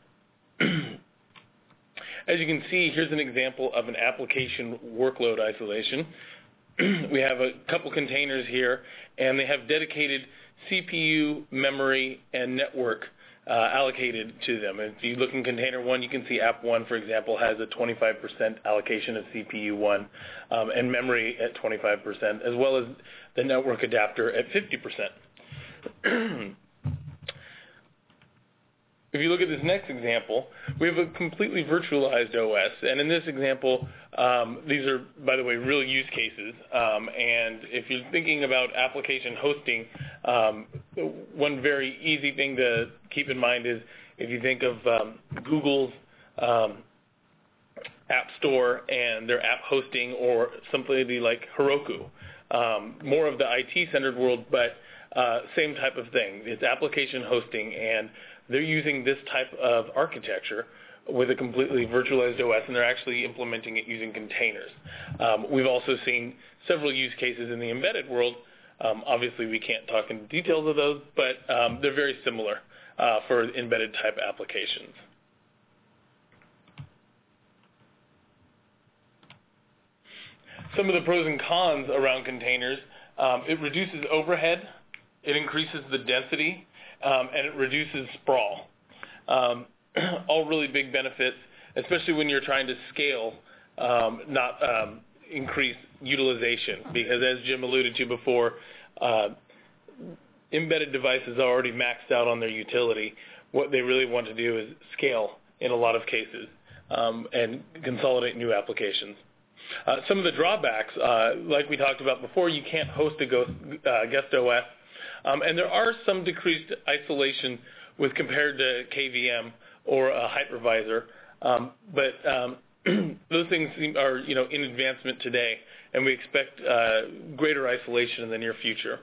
C: As you can see, here's an example of an application workload isolation. We have a couple containers here, and they have dedicated C P U, memory, and network uh, allocated to them. If you look in container one, you can see app one, for example, has a twenty-five percent allocation of C P U one um, and memory at twenty-five percent, as well as the network adapter at fifty percent. If you look at this next example, we have a completely virtualized O S, and in this example, um, these are, by the way, real use cases, um, and if you're thinking about application hosting, um, one very easy thing to keep in mind is if you think of um, Google's um, App Store and their app hosting, or something like Heroku, um, more of the I T-centered world, but uh, same type of thing. It's application hosting, and they're using this type of architecture with a completely virtualized O S, and they're actually implementing it using containers. Um, we've also seen several use cases in the embedded world. Um, obviously, we can't talk in details of those, but um, they're very similar uh, for embedded type applications. Some of the pros and cons around containers: um, it reduces overhead, it increases the density, Um, and it reduces sprawl. Um, all really big benefits, especially when you're trying to scale, um, not um, increase utilization. Because as Jim alluded to before, uh, embedded device is already maxed out on their utility. What they really want to do is scale in a lot of cases um, and consolidate new applications. Uh, some of the drawbacks, uh, like we talked about before, you can't host a ghost, uh, guest O S, um, and there are some decreased isolation with compared to K V M or a hypervisor, um, but um, those things seem, are you know in advancement today, and we expect uh, greater isolation in the near future.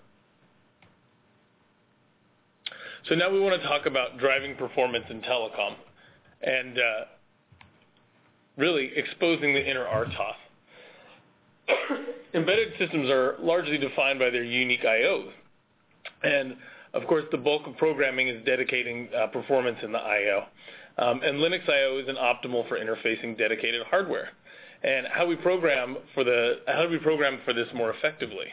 C: So now we want to talk about driving performance in telecom and uh, really exposing the inner R T O S. Embedded systems are largely defined by their unique I Os. And, of course, the bulk of programming is dedicating uh, performance in the I O. Um, and Linux I O isn't optimal for interfacing dedicated hardware. And how we program for the how do we program for this more effectively?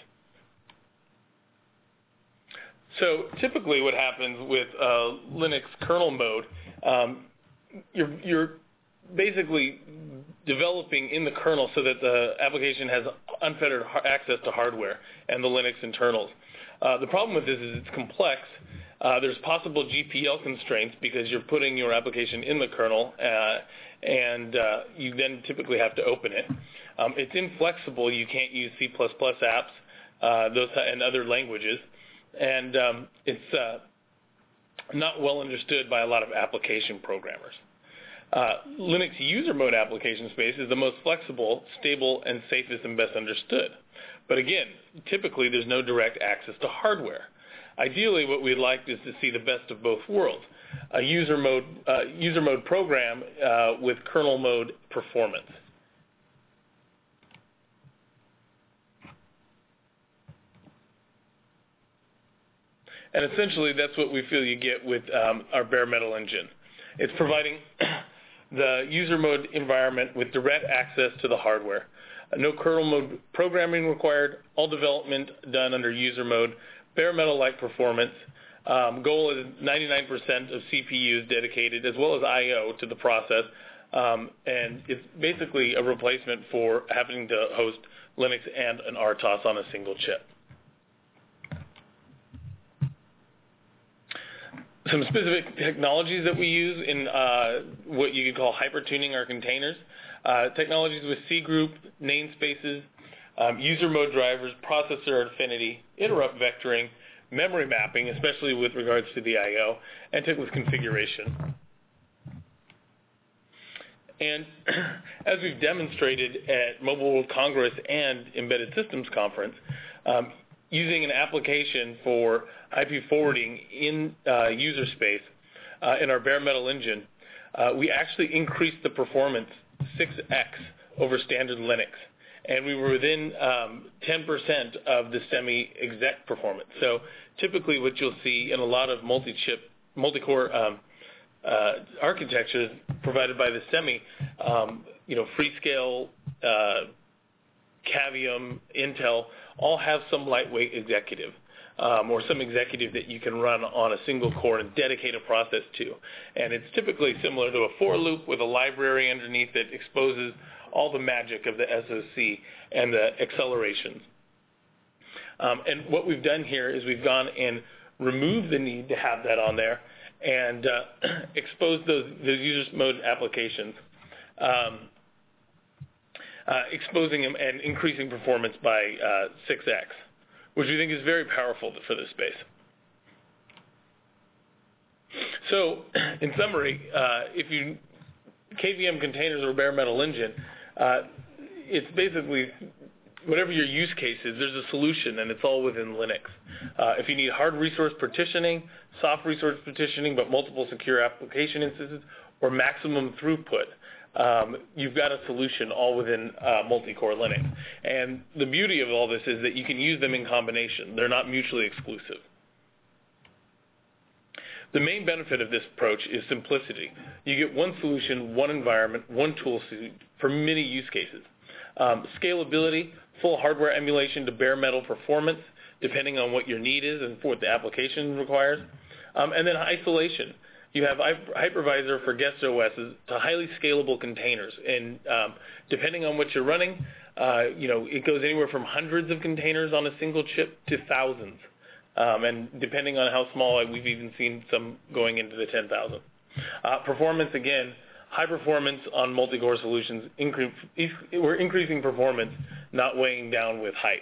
C: So typically what happens with uh, Linux kernel mode, um, you're, you're basically developing in the kernel so that the application has unfettered access to hardware and the Linux internals. Uh, the problem with this is it's complex. Uh, there's possible G P L constraints because you're putting your application in the kernel, uh, and uh, you then typically have to open it. Um, it's inflexible. You can't use C plus plus apps uh, those and other languages, and um, it's uh, not well understood by a lot of application programmers. Uh, Linux user mode application space is the most flexible, stable, and safest and best understood. But again, typically there's no direct access to hardware. Ideally, what we'd like is to see the best of both worlds, a user mode, uh, user mode program uh, with kernel mode performance. And essentially, that's what we feel you get with um, our bare metal engine. It's providing the user mode environment with direct access to the hardware. Uh, no kernel mode programming required, all development done under user mode, bare metal-like performance. Um, goal is ninety-nine percent of C P Us dedicated, as well as I O to the process, um, and it's basically a replacement for having to host Linux and an R T O S on a single chip. Some specific technologies that we use in uh, what you could call hypertuning our containers. Uh, technologies with C group, namespaces, um, user mode drivers, processor affinity, interrupt vectoring, memory mapping, especially with regards to the I O, and with configuration. And as we've demonstrated at Mobile World Congress and Embedded Systems Conference, um, using an application for I P forwarding in uh, user space uh, in our bare metal engine, uh, we actually increased the performance six X over standard Linux. And we were within um, ten percent of the semi-exec performance. So typically what you'll see in a lot of multi-chip, multi-core um, uh, architectures provided by the semi, um, you know, Freescale, uh, Cavium, Intel, all have some lightweight executive um, or some executive that you can run on a single core and dedicate a process to. And it's typically similar to a for loop with a library underneath that exposes all the magic of the S O C and the accelerations. Um, and what we've done here is we've gone and removed the need to have that on there and uh, exposed those, those user mode applications, um, uh, exposing them and increasing performance by uh, six X, which we think is very powerful for this space. So, in summary, uh, if you K V M containers or bare metal engine, uh, it's basically whatever your use case is, there's a solution, and it's all within Linux. Uh, if you need hard resource partitioning, soft resource partitioning, but multiple secure application instances, or maximum throughput, um, you've got a solution all within uh, multi-core Linux. And the beauty of all this is that you can use them in combination. They're not mutually exclusive. The main benefit of this approach is simplicity. You get one solution, one environment, one tool suite for many use cases. Um, scalability, full hardware emulation to bare metal performance, depending on what your need is and what the application requires. Um, and then isolation. You have hypervisor for guest O Ss to highly scalable containers. And um, depending on what you're running, uh, you know, it goes anywhere from hundreds of containers on a single chip to thousands. Um, and depending on how small, we've even seen some going into the ten thousand. Uh, performance, again, high performance on multi-core solutions. Incre- we're increasing performance, not weighing down with hype.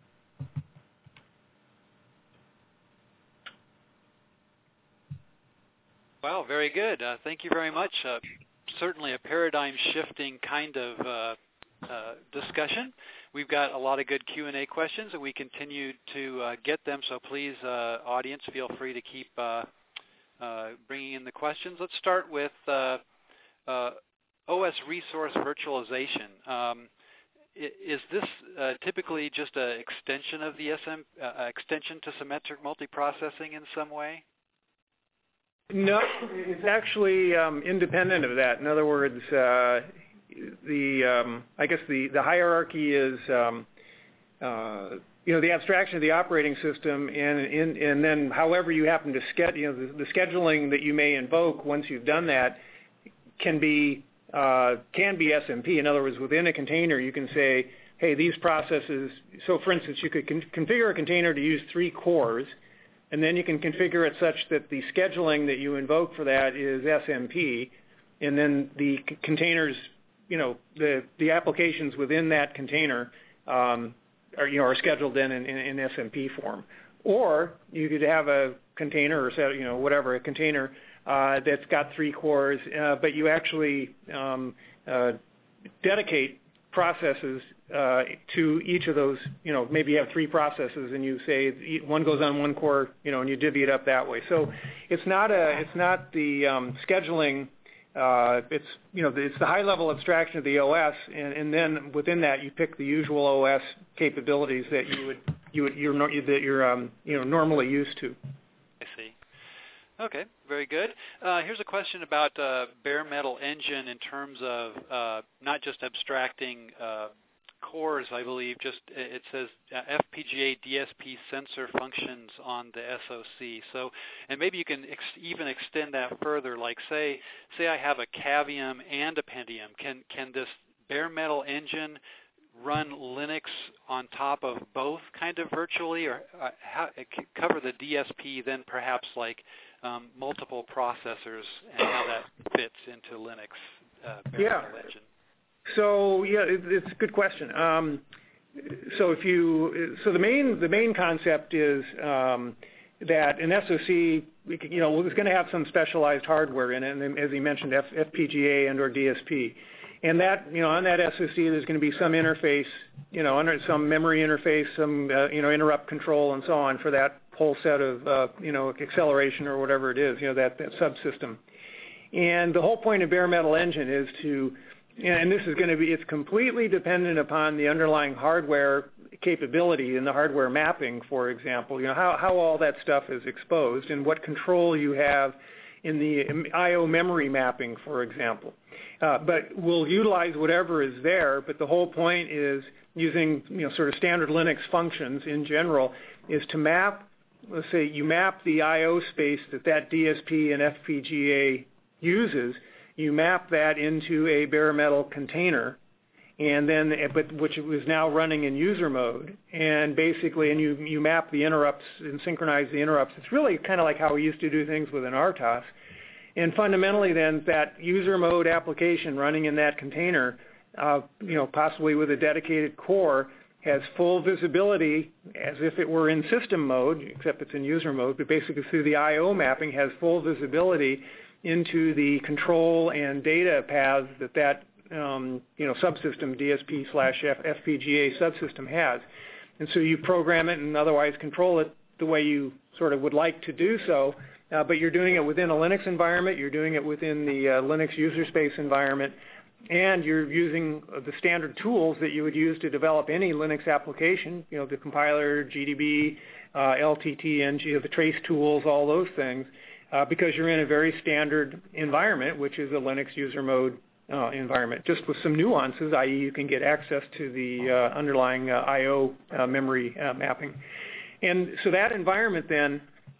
A: Wow, very good. Uh, thank you very much. Uh, certainly a paradigm-shifting kind of uh, uh, discussion. We've got a lot of good Q and A questions, and we continue to uh, get them, so please, uh, audience, feel free to keep uh, uh, bringing in the questions. Let's start with uh, uh, O S resource virtualization. Um, is this uh, typically just an extension of the S M, uh, extension to symmetric multiprocessing in some way?
B: No, it's actually um, independent of that. In other words, uh, the um, I guess the, the hierarchy is um, uh, you know the abstraction of the operating system, and and, and then however you happen to schedule, you know, the, the scheduling that you may invoke once you've done that can be uh, can be S M P. In other words, within a container, you can say, hey, these processes. So, for instance, you could con- configure a container to use three cores. And then you can configure it such that the scheduling that you invoke for that is S M P, and then the c- containers, you know, the the applications within that container um, are you know are scheduled in, in in S M P form. Or you could have a container or set, you know whatever a container uh, that's got three cores, uh, but you actually um, uh, dedicate processes uh, to each of those, you know, maybe you have three processes and you say one goes on one core, you know, and you divvy it up that way. So it's not a, it's not the um, scheduling, uh, it's, you know, it's the high level abstraction of the O S, and, and then within that you pick the usual O S capabilities that you would, you would, you're, that you're, um, you know, normally used to.
A: I see. Okay, very good. Uh, here's a question about uh, bare metal engine in terms of uh, not just abstracting uh, cores, I believe, just it says uh, F P G A D S P sensor functions on the S O C. So, and maybe you can ex- even extend that further, like say, say I have a Cavium and a Pentium. Can, can this bare metal engine run Linux on top of both kind of virtually, or uh, how, it can cover the D S P, then perhaps like Um, multiple processors and how that fits into Linux uh, bare
B: yeah.
A: metal engine?
B: So yeah, it, it's a good question. Um, so if you, so the main the main concept is um, that an S O C, you know, is going to have some specialized hardware in it, and as he mentioned, F, FPGA and or D S P, and that, you know, on that S O C, there's going to be some interface, you know, under some memory interface, some uh, you know interrupt control and so on for that whole set of uh, you know acceleration or whatever it is, you know, that that subsystem. And the whole point of bare metal engine is to, and this is going to be, it's completely dependent upon the underlying hardware capability and the hardware mapping, for example, you know, how, how all that stuff is exposed and what control you have in the I O memory mapping, for example. Uh, but we'll utilize whatever is there, but the whole point is using, you know, sort of standard Linux functions in general is to map, let's say you map the I O space that that D S P and F P G A uses, you map that into a bare metal container, and then, but which was now running in user mode, and basically, and you you map the interrupts and synchronize the interrupts. It's really kind of like how we used to do things with an R T O S, and fundamentally, then that user mode application running in that container, uh, you know, possibly with a dedicated core, has full visibility as if it were in system mode, except it's in user mode, but basically through the I O mapping has full visibility into the control and data paths that that um, you know subsystem D S P slash F P G A subsystem has. And so you program it and otherwise control it the way you sort of would like to do so, uh, but you're doing it within a Linux environment, you're doing it within the uh, Linux user space environment, and you're using the standard tools that you would use to develop any Linux application, you know, the compiler, G D B, uh, L T T, N G, the trace tools, all those things, uh, because you're in a very standard environment, which is a Linux user mode uh, environment, just with some nuances, that is you can get access to the uh, underlying uh, I O uh, memory uh, mapping. And so that environment then,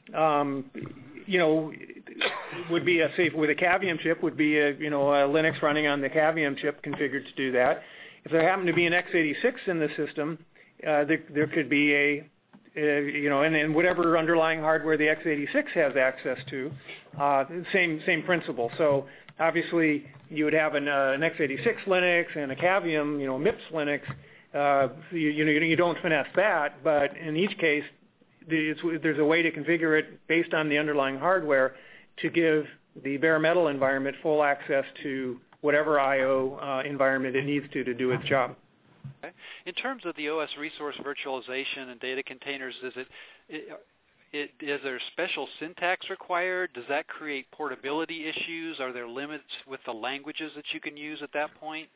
B: um, you know, would be a safe with a Cavium chip would be a you know a Linux running on the Cavium chip configured to do that. If there happened to be an x eighty-six in the system, uh, there, there could be a uh, you know, and, and whatever underlying hardware the x eighty-six has access to, uh, same same principle. So obviously you would have an, uh, an x eighty-six Linux and a Cavium, you know, MIPS Linux. Uh, you, you know, you don't finesse that, but in each case, it's, there's a way to configure it based on the underlying hardware to give the bare metal environment full access to whatever I O uh, environment it needs to to do its job.
A: Okay. In terms of the O S resource virtualization and data containers, is it, it, it is there special syntax required? Does that create portability issues? Are there limits with the languages that you can use at that point?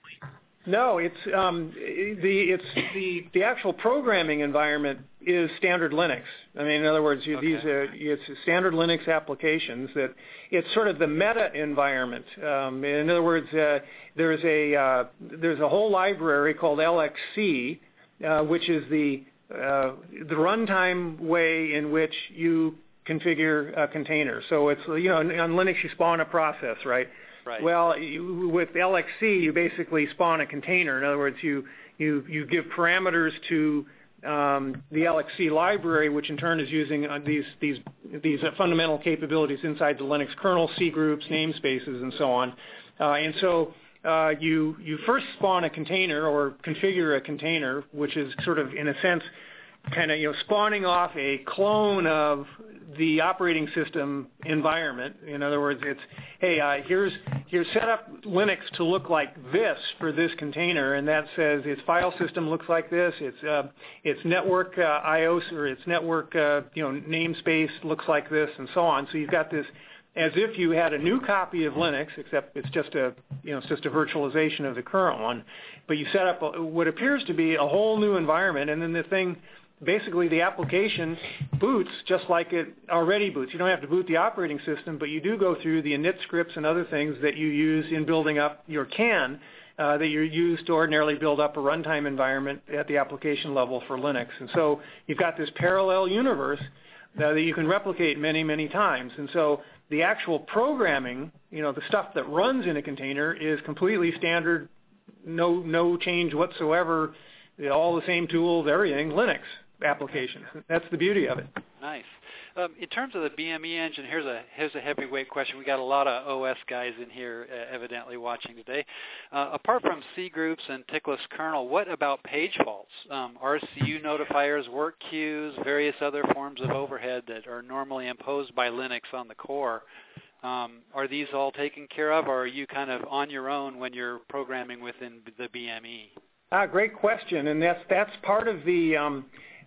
B: No, it's um, the it's the the actual programming environment is standard Linux. I mean, in other words, you,
A: okay.
B: these are it's standard Linux applications. That it's sort of the meta environment. Um, in other words, uh, there's a uh, there's a whole library called L X C, uh, which is the uh, the runtime way in which you configure a container. So it's, you know, on Linux you spawn a process, right?
A: Right.
B: Well, you, with L X C, you basically spawn a container. In other words, you you, you give parameters to um, the L X C library, which in turn is using uh, these these these uh, fundamental capabilities inside the Linux kernel, C groups, namespaces, and so on. Uh, and so uh, you you first spawn a container or configure a container, which is sort of, in a sense, kind of, you know, spawning off a clone of the operating system environment. In other words, it's, hey, uh, here's here's set up Linux to look like this for this container, and that says its file system looks like this, its uh, its network uh, I O S or its network uh, you know namespace looks like this, and so on. So you've got this as if you had a new copy of Linux, except it's just a you know it's just a virtualization of the current one. But you set up a, what appears to be a whole new environment, and then the thing. Basically, the application boots just like it already boots. You don't have to boot the operating system, but you do go through the init scripts and other things that you use in building up your C A N uh, that you use to ordinarily build up a runtime environment at the application level for Linux. And so you've got this parallel universe uh, that you can replicate many, many times. And so the actual programming, you know, the stuff that runs in a container is completely standard, no, no change whatsoever, all the same tools, everything, Linux applications. That's the beauty of it.
A: Nice. Um, in terms of the B M E engine, here's a here's a heavyweight question. We got a lot of O S guys in here, uh, evidently watching today. Uh, apart from C groups and tickless kernel, what about page faults? Um, R C U notifiers, work queues, various other forms of overhead that are normally imposed by Linux on the core. Um, are these all taken care of, or are you kind of on your own when you're programming within the B M E?
B: Ah, great question, and that's that's part of the. Um,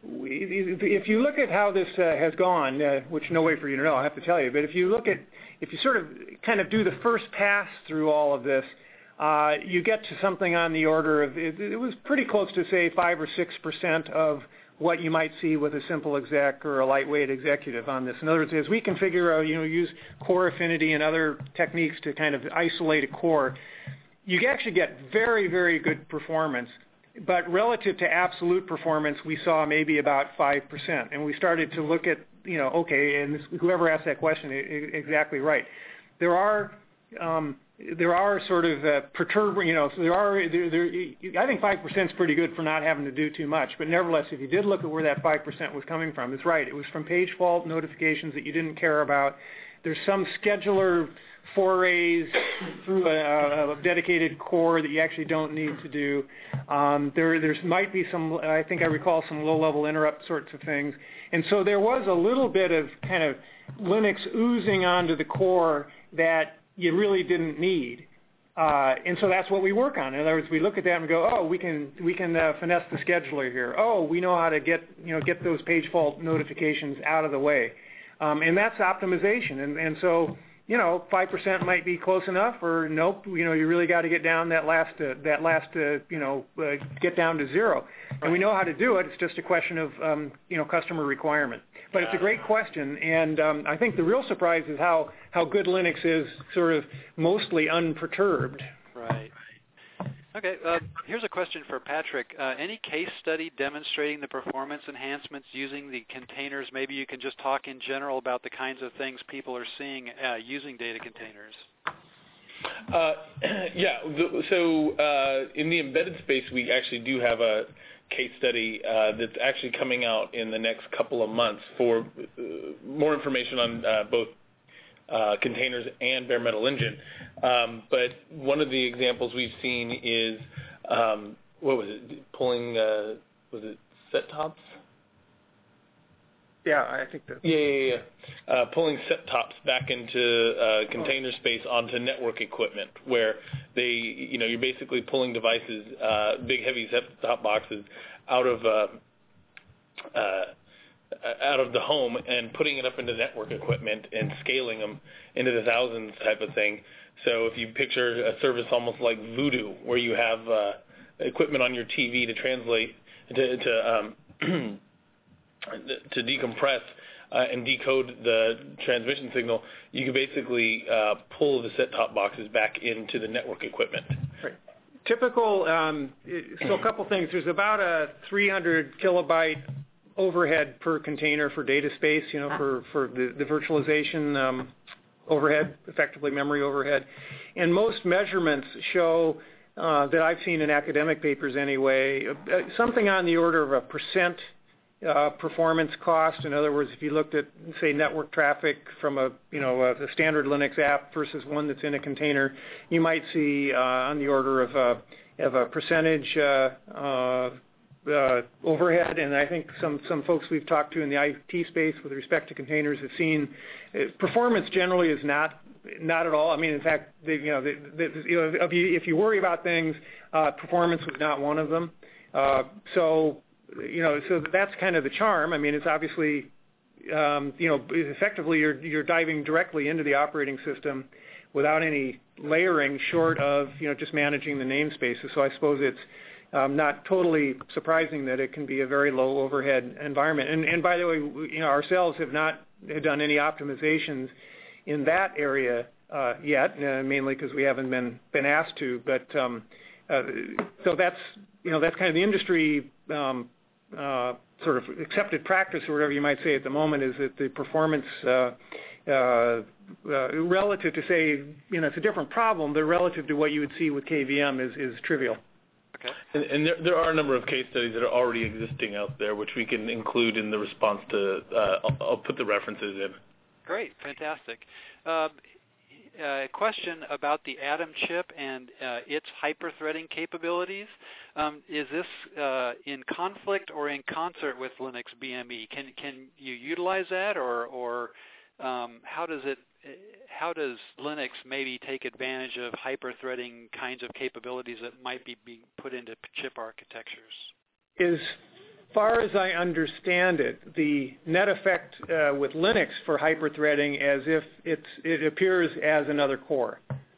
B: if you look at how this uh, has gone, uh, which no way for you to know, I have to tell you, but if you look at, if you sort of kind of do the first pass through all of this, uh, you get to something on the order of, it, it was pretty close to say five or six percent of what you might see with a simple exec or a lightweight executive on this. In other words, as we configure, uh, you know, use core affinity and other techniques to kind of isolate a core, you actually get very, very good performance. But relative to absolute performance, we saw maybe about five percent. And we started to look at, you know, okay, and whoever asked that question, exactly right. There are um, there are sort of uh, perturbing, you know, so there are, there, there, I think five percent is pretty good for not having to do too much. But nevertheless, if you did look at where that five percent was coming from, it's right. It was from page fault notifications that you didn't care about. There's some scheduler forays through a, a dedicated core that you actually don't need to do. Um, there there's might be some, I think I recall some low-level interrupt sorts of things. And so there was a little bit of kind of Linux oozing onto the core that you really didn't need. Uh, and so that's what we work on. In other words, we look at that and go, oh, we can we can uh, finesse the scheduler here. Oh, we know how to get you know get those page fault notifications out of the way. Um, and that's optimization. And, and so, you know, five percent might be close enough, or nope, you know, you really got to get down that last, uh, that last, uh, you know, uh, get down to zero. And we know how to do it. It's just a question of, um, you know, customer requirement. But it's a great question. And um, I think the real surprise is how, how good Linux is sort of mostly unperturbed.
A: Right. Okay, uh, here's a question for Patrick. Uh, any case study demonstrating the performance enhancements using the containers? Maybe you can just talk in general about the kinds of things people are seeing uh, using data containers.
C: Uh, yeah, the, so uh, in the embedded space, we actually do have a case study uh, that's actually coming out in the next couple of months for uh, more information on uh, both uh, containers and bare metal engine. Um, but one of the examples we've seen is, um, what was it, pulling, uh, was it set tops?
B: Yeah, I think that.
C: Yeah, yeah, yeah. Uh, pulling set tops back into uh, container space onto network equipment, where they, you know, you're basically pulling devices, uh, big heavy set top boxes, out of uh, uh, out of the home and putting it up into network equipment and scaling them into the thousands type of thing. So if you picture a service almost like Voodoo, where you have uh, equipment on your T V to translate to, to um, to decompress uh, and decode the transmission signal, you can basically uh, pull the set-top boxes back into the network equipment.
B: Right. Typical, um, so a couple things. There's about a three hundred kilobyte overhead per container for data space, you know, for, for the, the virtualization um, overhead, effectively memory overhead. And most measurements show, uh, that I've seen in academic papers anyway, uh, something on the order of a percent Uh, performance cost. In other words, if you looked at, say, network traffic from a, you know, a, a standard Linux app versus one that's in a container, you might see uh, on the order of a, of a percentage uh, uh, uh, overhead. And I think some, some folks we've talked to in the I T space with respect to containers have seen uh, performance generally is not not at all. I mean, in fact, they, you know, they, they, you know, if you if you worry about things, uh, performance was not one of them. Uh, so. You know, so that's kind of the charm. I mean, it's obviously, um, you know, effectively you're you're diving directly into the operating system without any layering, short of, you know, just managing the namespaces. So I suppose it's um, not totally surprising that it can be a very low overhead environment. And and by the way, you know, ourselves have not done any optimizations in that area uh, yet, uh, mainly because we haven't been been asked to. But um, uh, so that's you know that's kind of the industry. Um, Uh, sort of accepted practice, or whatever you might say at the moment, is that the performance uh, uh, uh, relative to, say, you know, it's a different problem, but relative to what you would see with K V M is, is trivial.
C: Okay. And, and there, there are a number of case studies that are already existing out there, which we can include in the response to, uh, I'll, I'll put the references in.
A: Great, fantastic. Uh, Uh, question about the Atom chip and uh, its hyperthreading capabilities. Um, is this uh, in conflict or in concert with Linux B M E? Can can you utilize that, or or um, how does it? How does Linux maybe take advantage of hyperthreading kinds of capabilities that might be being put into chip architectures?
B: Is As far as I understand it, the net effect uh, with Linux for hyperthreading as if it's, it appears as another core.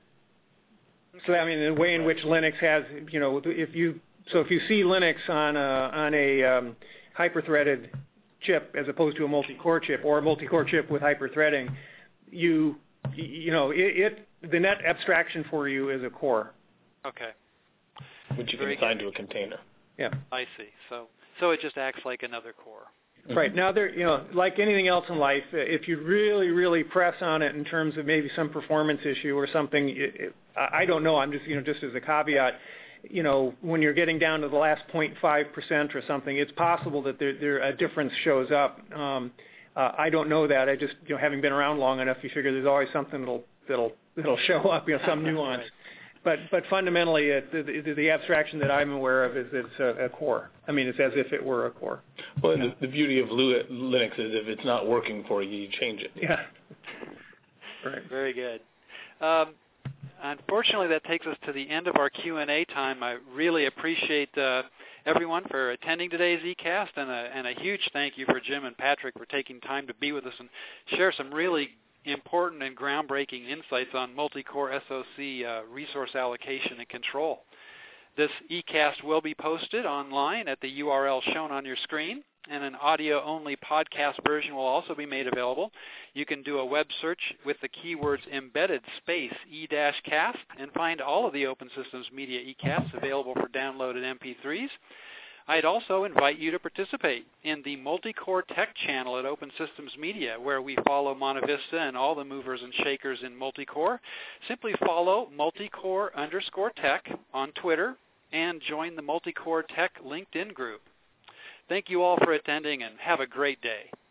B: So I mean, the way in which Linux has, you know, if you so if you see Linux on a on a um, hyperthreaded chip as opposed to a multi-core chip, or a multi-core chip with hyperthreading, you you know it, it the net abstraction for you is a core.
A: Okay.
C: Which you can assign to a container.
B: Yeah.
A: I see. So. So it just acts like another core.
B: Right. Now, there, you know, like anything else in life, if you really, really press on it in terms of maybe some performance issue or something, it, it, I don't know. I'm just, you know, just as a caveat, you know, when you're getting down to the last zero point five percent or something, it's possible that there, there a difference shows up. Um, uh, I don't know that. I just, you know, having been around long enough, you figure there's always something that'll that'll that'll show up, you know, some nuance.
A: Right.
B: But but fundamentally, it, the, the, the abstraction that I'm aware of is it's a, a core. I mean, it's as if it were a core.
C: Well, the, the beauty of Linux is if it's not working for you, you change it.
B: Yeah. Right.
A: Very good. Um, unfortunately, that takes us to the end of our Q and A time. I really appreciate uh, everyone for attending today's eCast, and a, and a huge thank you for Jim and Patrick for taking time to be with us and share some really important and groundbreaking insights on multi-core S O C uh, resource allocation and control. This eCast will be posted online at the U R L shown on your screen, and an audio-only podcast version will also be made available. You can do a web search with the keywords embedded space e-cast and find all of the Open Systems Media eCasts available for downloaded M P threes. I'd also invite you to participate in the Multicore Tech channel at Open Systems Media, where we follow MontaVista and all the movers and shakers in Multicore. Simply follow Multicore underscore Tech on Twitter, and join the Multicore Tech LinkedIn group. Thank you all for attending, and have a great day.